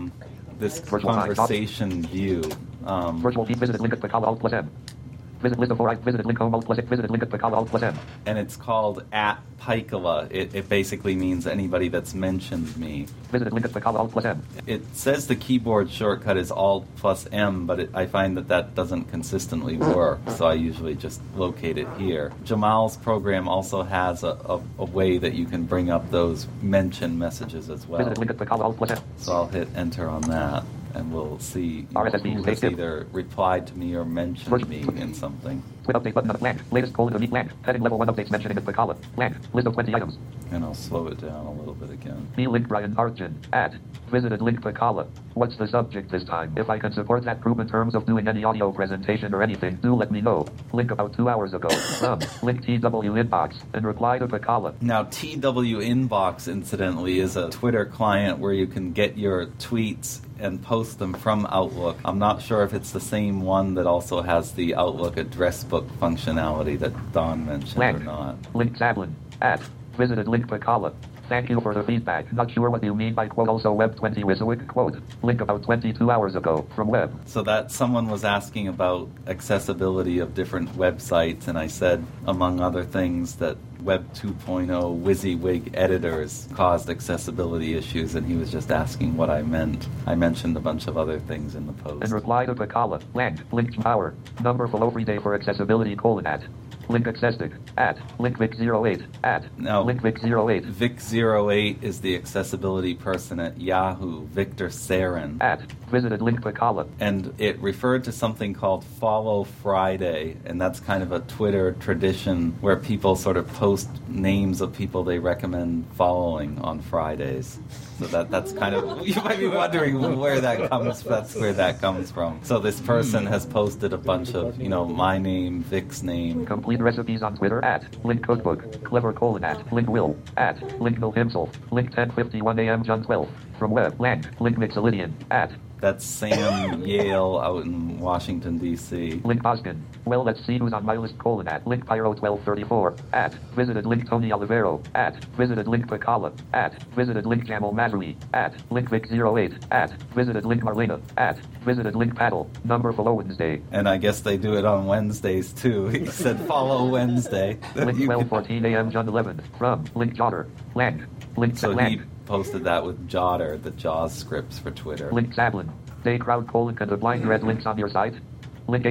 conversation view. Virtual feed visited link at Picala Alt +M. Visit list of 4 visited link home Alt +M. Visited link at Picala Alt +M. And it's called @Picala. It basically means anybody that's mentioned me. Visited link at Picala Alt +M. It says the keyboard shortcut is Alt +M, but I find that doesn't consistently work, so I usually just locate it here. Jamal's program also has a way that you can bring up those mention messages as well. Visited link at Picala Alt +M. So I'll hit enter on that, and we'll see who has either replied to me or mentioned me in something. Quit update button on blank. Latest : blank. Heading level 1 updates mentioning at Picala. Blank. List of 20 items. And I'll slow it down a little bit again. Me link Brian Arjun. Visited link Picala. What's the subject this time? If I can support that group in terms of doing any audio presentation or anything, do let me know. Link about 2 hours ago. From. Link TW Inbox. And reply to Picala. Now, TW Inbox, incidentally, is a Twitter client where you can get your tweets and post them from Outlook. I'm not sure if it's the same one that also has the Outlook address book functionality that Don mentioned blank. Or not. Link Zablin. Visited link Picala. Thank you for the feedback. Not sure what you mean by quote also web 20 Wiswick quote. Link about 22 hours ago from web. So that someone was asking about accessibility of different websites, and I said, among other things, that Web 2.0 WYSIWYG editors caused accessibility issues, and he was just asking what I meant. I mentioned a bunch of other things in the post. In reply to Picala, link power, number below free day for accessibility : link accesstic link Vic08 now, link Vic08. Vic08 is the accessibility person at Yahoo, Victor Sarin. Visited link Picala. And it referred to something called Follow Friday, and that's kind of a Twitter tradition where people sort of post names of people they recommend following on Fridays. So that's kind of, you might be wondering where that comes. That's where that comes from. So this person has posted a bunch of, my name, Vic's name. Complete recipes on Twitter link cookbook, clever : link will link Bill himself, link 10:51 a.m. John 12 from web link Mixolydian That's Sam Yale out in Washington, D.C. Link Boskin. Well, let's see who's on my list : link Pyro1234 visited link Tony Olivero visited link Picala visited link Jamal Mazrui link Vic08 visited link Marlena visited link Paddle, number follow Wednesday. And I guess they do it on Wednesdays too. He said follow Wednesday. Link 12:14 a.m. John 11 from link Jotter link so he posted that with Jotter, the JAWS scripts for Twitter. Link Zablin. Day crowd : can the blind read links on your site? Link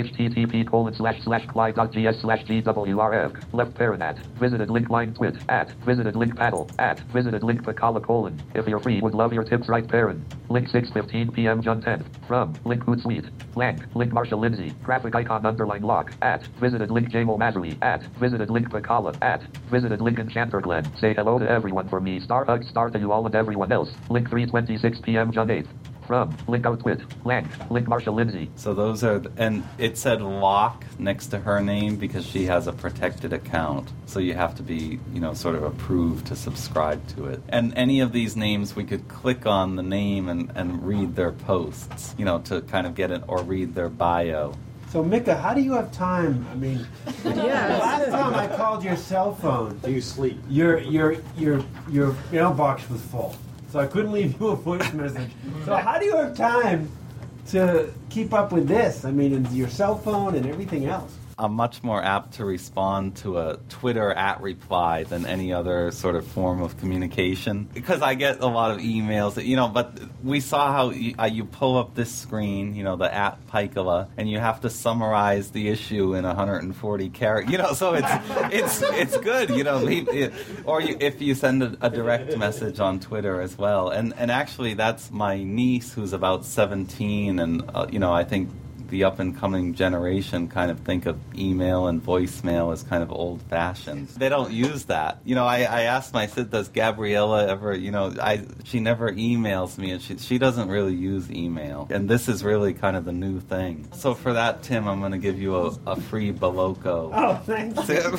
http://clyde.gs/gwrf left parent visited link line twit visited link paddle visited link Picala : if you're free would love your tips right parent. Link 6:15 p.m. John 10 from link Hootsuite link Marsha Lindsay graphic icon _lock visited link Jamal Mazrui visited link Picala visited link Enchanter Glenn. Say hello to everyone for me. Star hug star to you all and everyone else. Link 3:26 p.m. John 8 from link outwit link Marsha Lindsay. So those are, and it said lock next to her name because she has a protected account. So you have to be, sort of approved to subscribe to it. And any of these names, we could click on the name and read their posts, to kind of get it or read their bio. So Mika, how do you have time? I mean, last time I called your cell phone, do you sleep? Your mailbox was full. So I couldn't leave you a voice message. So how do you have time to keep up with this? I mean, and your cell phone and everything else. I'm much more apt to respond to a Twitter @reply than any other sort of form of communication, because I get a lot of emails, but we saw how you pull up this screen, the @Pikola, and you have to summarize the issue in 140 characters, so it's good, or if you send a direct message on Twitter as well. And actually, that's my niece who's about 17, and I think the up-and-coming generation kind of think of email and voicemail as kind of old-fashioned. They don't use that. I asked my sister, does Gabriella ever, she never emails me, and she doesn't really use email. And this is really kind of the new thing. So for that, Tim, I'm going to give you a free Boloco. Oh, thanks.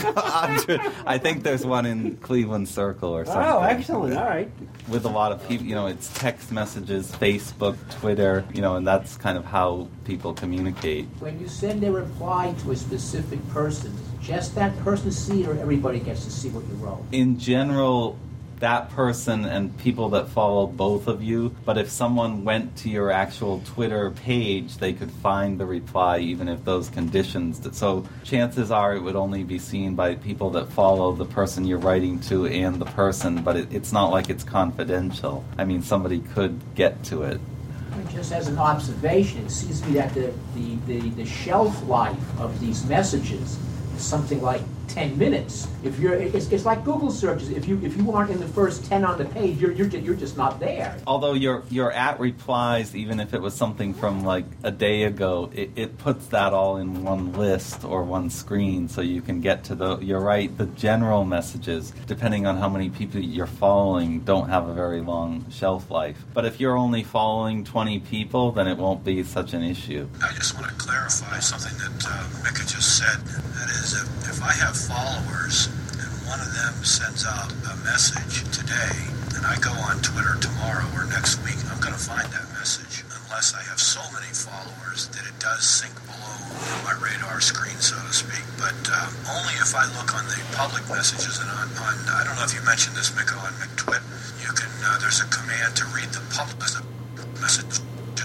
I think there's one in Cleveland Circle or something. Oh, excellent. All right. With a lot of people, it's text messages, Facebook, Twitter, and that's kind of how people communicate. When you send a reply to a specific person, just that person see it, or everybody gets to see what you wrote? In general, that person and people that follow both of you, but if someone went to your actual Twitter page, they could find the reply even if those conditions. So chances are it would only be seen by people that follow the person you're writing to and the person, but it's not like it's confidential. I mean, somebody could get to it. Just as an observation, it seems to me that the shelf life of these messages is something like 10 minutes. It's like Google searches. If you aren't in the first 10 on the page, you're just not there. Although your @replies, even if it was something from like a day ago, it puts that all in one list or one screen, so you can get to you're right, the general messages, depending on how many people you're following, don't have a very long shelf life. But if you're only following 20 people, then it won't be such an issue. I just want to clarify something that Micah just said. That is, if I have followers and one of them sends out a message today and I go on Twitter tomorrow or next week, I'm going to find that message unless I have so many followers that it does sink below my radar screen, so to speak. But only if I look on the public messages and on I don't know if you mentioned this, Miko, on McTwit, you can there's a command to read the public message.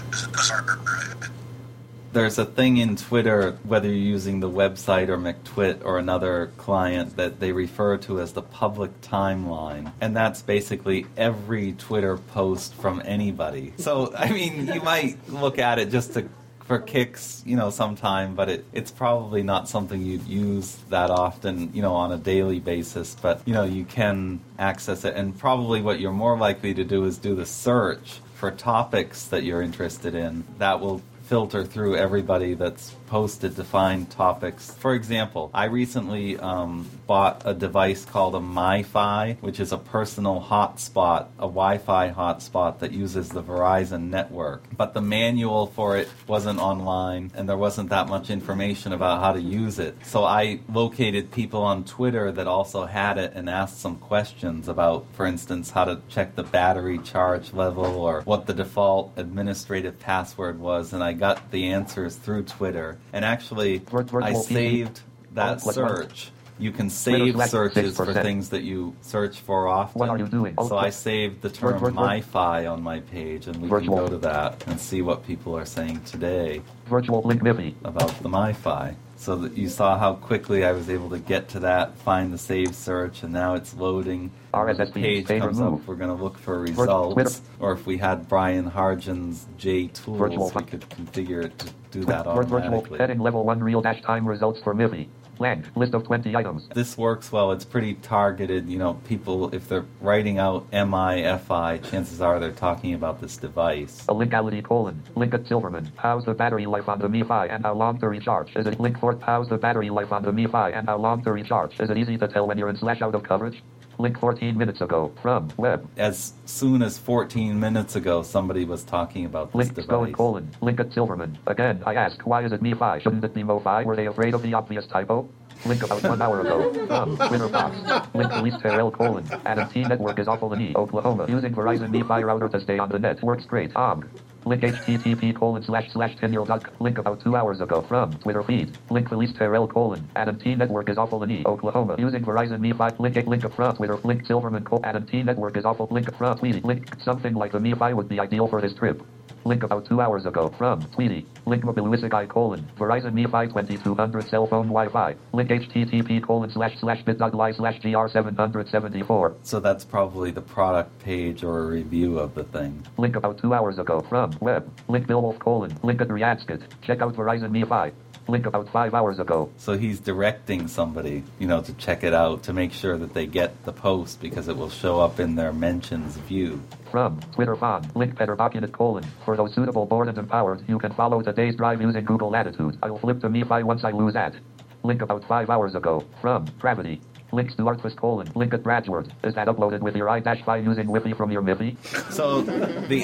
There's a thing in Twitter, whether you're using the website or McTwit or another client, that they refer to as the public timeline. And that's basically every Twitter post from anybody. So, I mean, you might look at it just for kicks, sometime, but it's probably not something you'd use that often, on a daily basis. But, you can access it. And probably what you're more likely to do is do the search for topics that you're interested in. That will filter through everybody that's posted to find topics. For example, I recently bought a device called a MiFi, which is a personal hotspot, a Wi-Fi hotspot that uses the Verizon network. But the manual for it wasn't online, and there wasn't that much information about how to use it. So I located people on Twitter that also had it and asked some questions about, for instance, how to check the battery charge level or what the default administrative password was, and I got the answers through Twitter. And actually, I saved that search. You can save searches for things that you search for often. What are you doing? So I saved the term MiFi on my page, and we can go to that and see what people are saying today Virtual link Miffy about the MiFi. So that you saw how quickly I was able to get to that, find the save search, and now it's loading. The page comes up. We're going to look for results. Or if we had Brian Harjan's JTools, we could configure it to do that automatically. Heading level 1 real-time results for Miffy. Blank. List of 20 items. This works well. It's pretty targeted. People, if they're writing out MiFi, chances are they're talking about this device. A linkality : Linkit Silverman. How's the battery life on the MiFi and how long to recharge? Is it link for how's the battery life on the MiFi and how long to recharge? Is it easy to tell when you're in / out of coverage? Link 14 minutes ago from web. As soon as 14 minutes ago, somebody was talking about this device. Linkit Silverman. Again, I ask, why is it MiFi? Shouldn't it be MoFi? Were they afraid of the obvious typo? Link about 1 hour ago. From Twitter box. Link released Terrell : Adam-T Network is awful in Oklahoma. Using Verizon MiFi router to stay on the net. Works great. Link http://10year.com. Link about 2 hours ago from Twitter feed. Link released Terrell : Adam-T Network is awful in Oklahoma. Using Verizon MiFi. Link from Twitter. Link Silverman : Adam-T Network is awful. Link from Tweety. Link something like the MiFi would be ideal for this trip. Link about 2 hours ago. From Tweety. Link mobiluisic Verizon Me 52200 cell phone Wi-Fi. Link http://bit.ly/gr774. So that's probably the product page or a review of the thing. Link about 2 hours ago. From web. Link Bill Wolf : Link at Riatskit. Check out Verizon Me 5. Link about 5 hours ago. So he's directing somebody, to check it out, to make sure that they get the post because it will show up in their mentions view. From Twitter Fawn. Link Peter Buckingham : For those suitable, bored, and empowered, you can follow today's drive using Google Latitude. I'll flip to Me5 once I lose at. Link about 5 hours ago. From Gravity. Link Stuart Twist : Link at Bradford. Is that uploaded with your i-5 using Wi-Fi from your Miffy? So the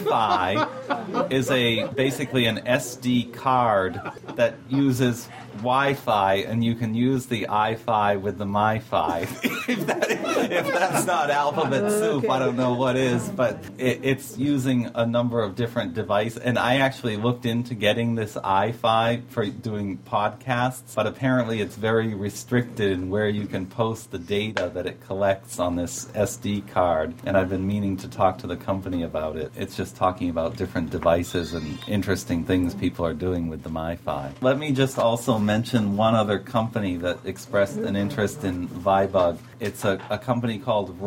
i5 is basically an SD card that uses Wi-Fi, and you can use the i5 with the MiFi. if that's not alphabet soup, I don't know what is, but it's using a number of different devices. And I actually looked into getting this i5 for doing podcasts, but apparently it's very restricted in where you can post the data that it collects on this SD card. And I've been meaning to talk to the company about it. It's just talking about different devices and interesting things people are doing with the MiFi. Let me just also mention one other company that expressed an interest in Vibug. It's a company called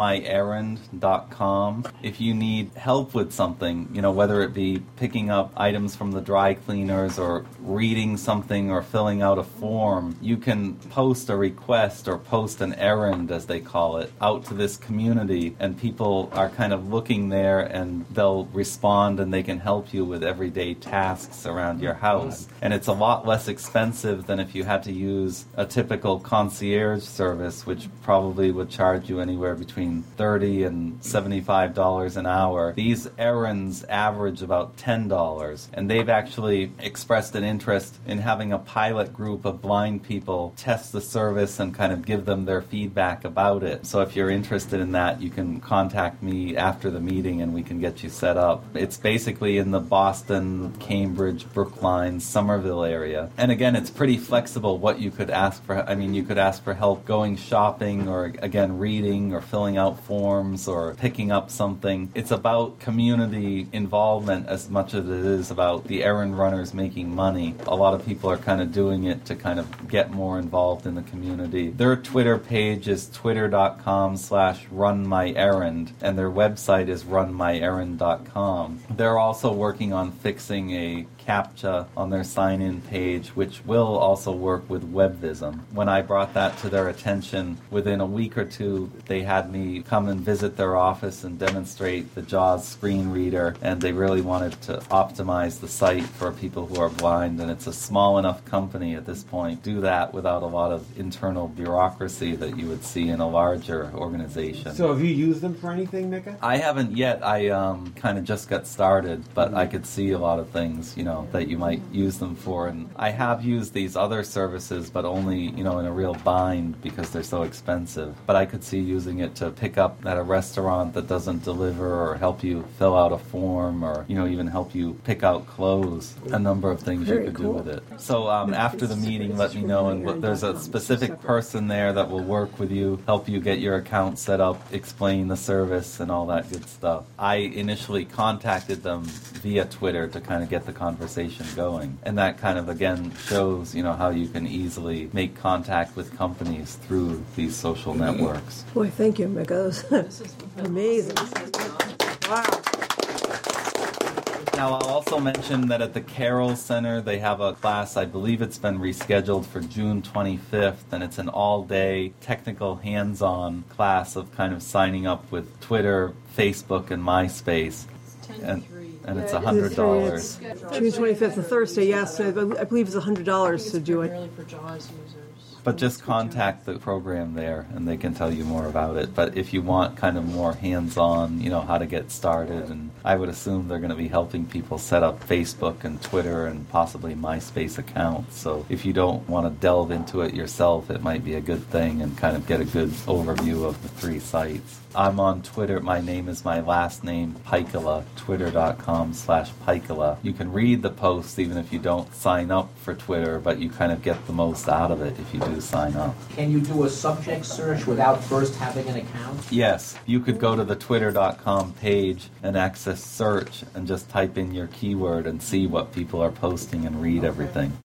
RunMyErrand.com. If you need help with something, whether it be picking up items from the dry cleaners or reading something or filling out a form, you can post a request or post an errand, as they call it, out to this community, and people are kind of looking there and they'll respond and they can help you with everyday tasks around your house. And it's a lot less expensive than if you had to use a typical concierge service, which probably would charge you anywhere between $30 and $75 an hour. These errands average about $10, and they've actually expressed an interest in having a pilot group of blind people test the service and kind of give them their feedback about it. So if you're interested in that, you can contact me after the meeting and we can get you set up. It's basically in the Boston, Cambridge, Brookline, Somerville area. And again, it's pretty flexible what you could ask for. I mean, you could ask for help going shopping or, again, reading or filling out forms or picking up something. It's about community involvement as much as it is about the errand runners making money. A lot of people are kind of doing it to kind of get more involved in the community. Their Twitter page is twitter.com/runmyerrand, and their website is runmyerrand.com. They're also working on fixing a CAPTCHA on their sign-in page, which will also work with WebVism. When I brought that to their attention, within a week or two, they had me come and visit their office and demonstrate the JAWS screen reader, and they really wanted to optimize the site for people who are blind, and it's a small enough company at this point to do that without a lot of internal bureaucracy that you would see in a larger organization. So have you used them for anything, Mika? I haven't yet. I kind of just got started, but I could see a lot of things, that you might use them for. And I have used these other services, but only, in a real bind because they're so expensive. But I could see using it to pick up at a restaurant that doesn't deliver, or help you fill out a form, or, even help you pick out clothes. A number of things you could do with it. So after the meeting, let me know. And there's a specific person there that will work with you, help you get your account set up, explain the service, and all that good stuff. I initially contacted them via Twitter to kind of get the conversation going. And that kind of, again, shows, how you can easily make contact with companies through these social networks. Boy, thank you, Mika. This is amazing. Wow. Now, I'll also mention that at the Carroll Center, they have a class, I believe it's been rescheduled for June 25th, and it's an all-day technical hands-on class of kind of signing up with Twitter, Facebook, and MySpace. And it's $100. June 25th, a Thursday, yes. I believe it's $100 to do it. Primarily for JAWS users. But just contact the program there, and they can tell you more about it. But if you want kind of more hands-on, how to get started, and I would assume they're going to be helping people set up Facebook and Twitter and possibly MySpace accounts. So if you don't want to delve into it yourself, it might be a good thing and kind of get a good overview of the three sites. I'm on Twitter. My name is my last name, Peikkila, twitter.com/Peikkila. You can read the posts even if you don't sign up for Twitter, but you kind of get the most out of it if you do do sign up. Can you do a subject search without first having an account? Yes, you could go to the twitter.com page and access search and just type in your keyword and see what people are posting and read everything.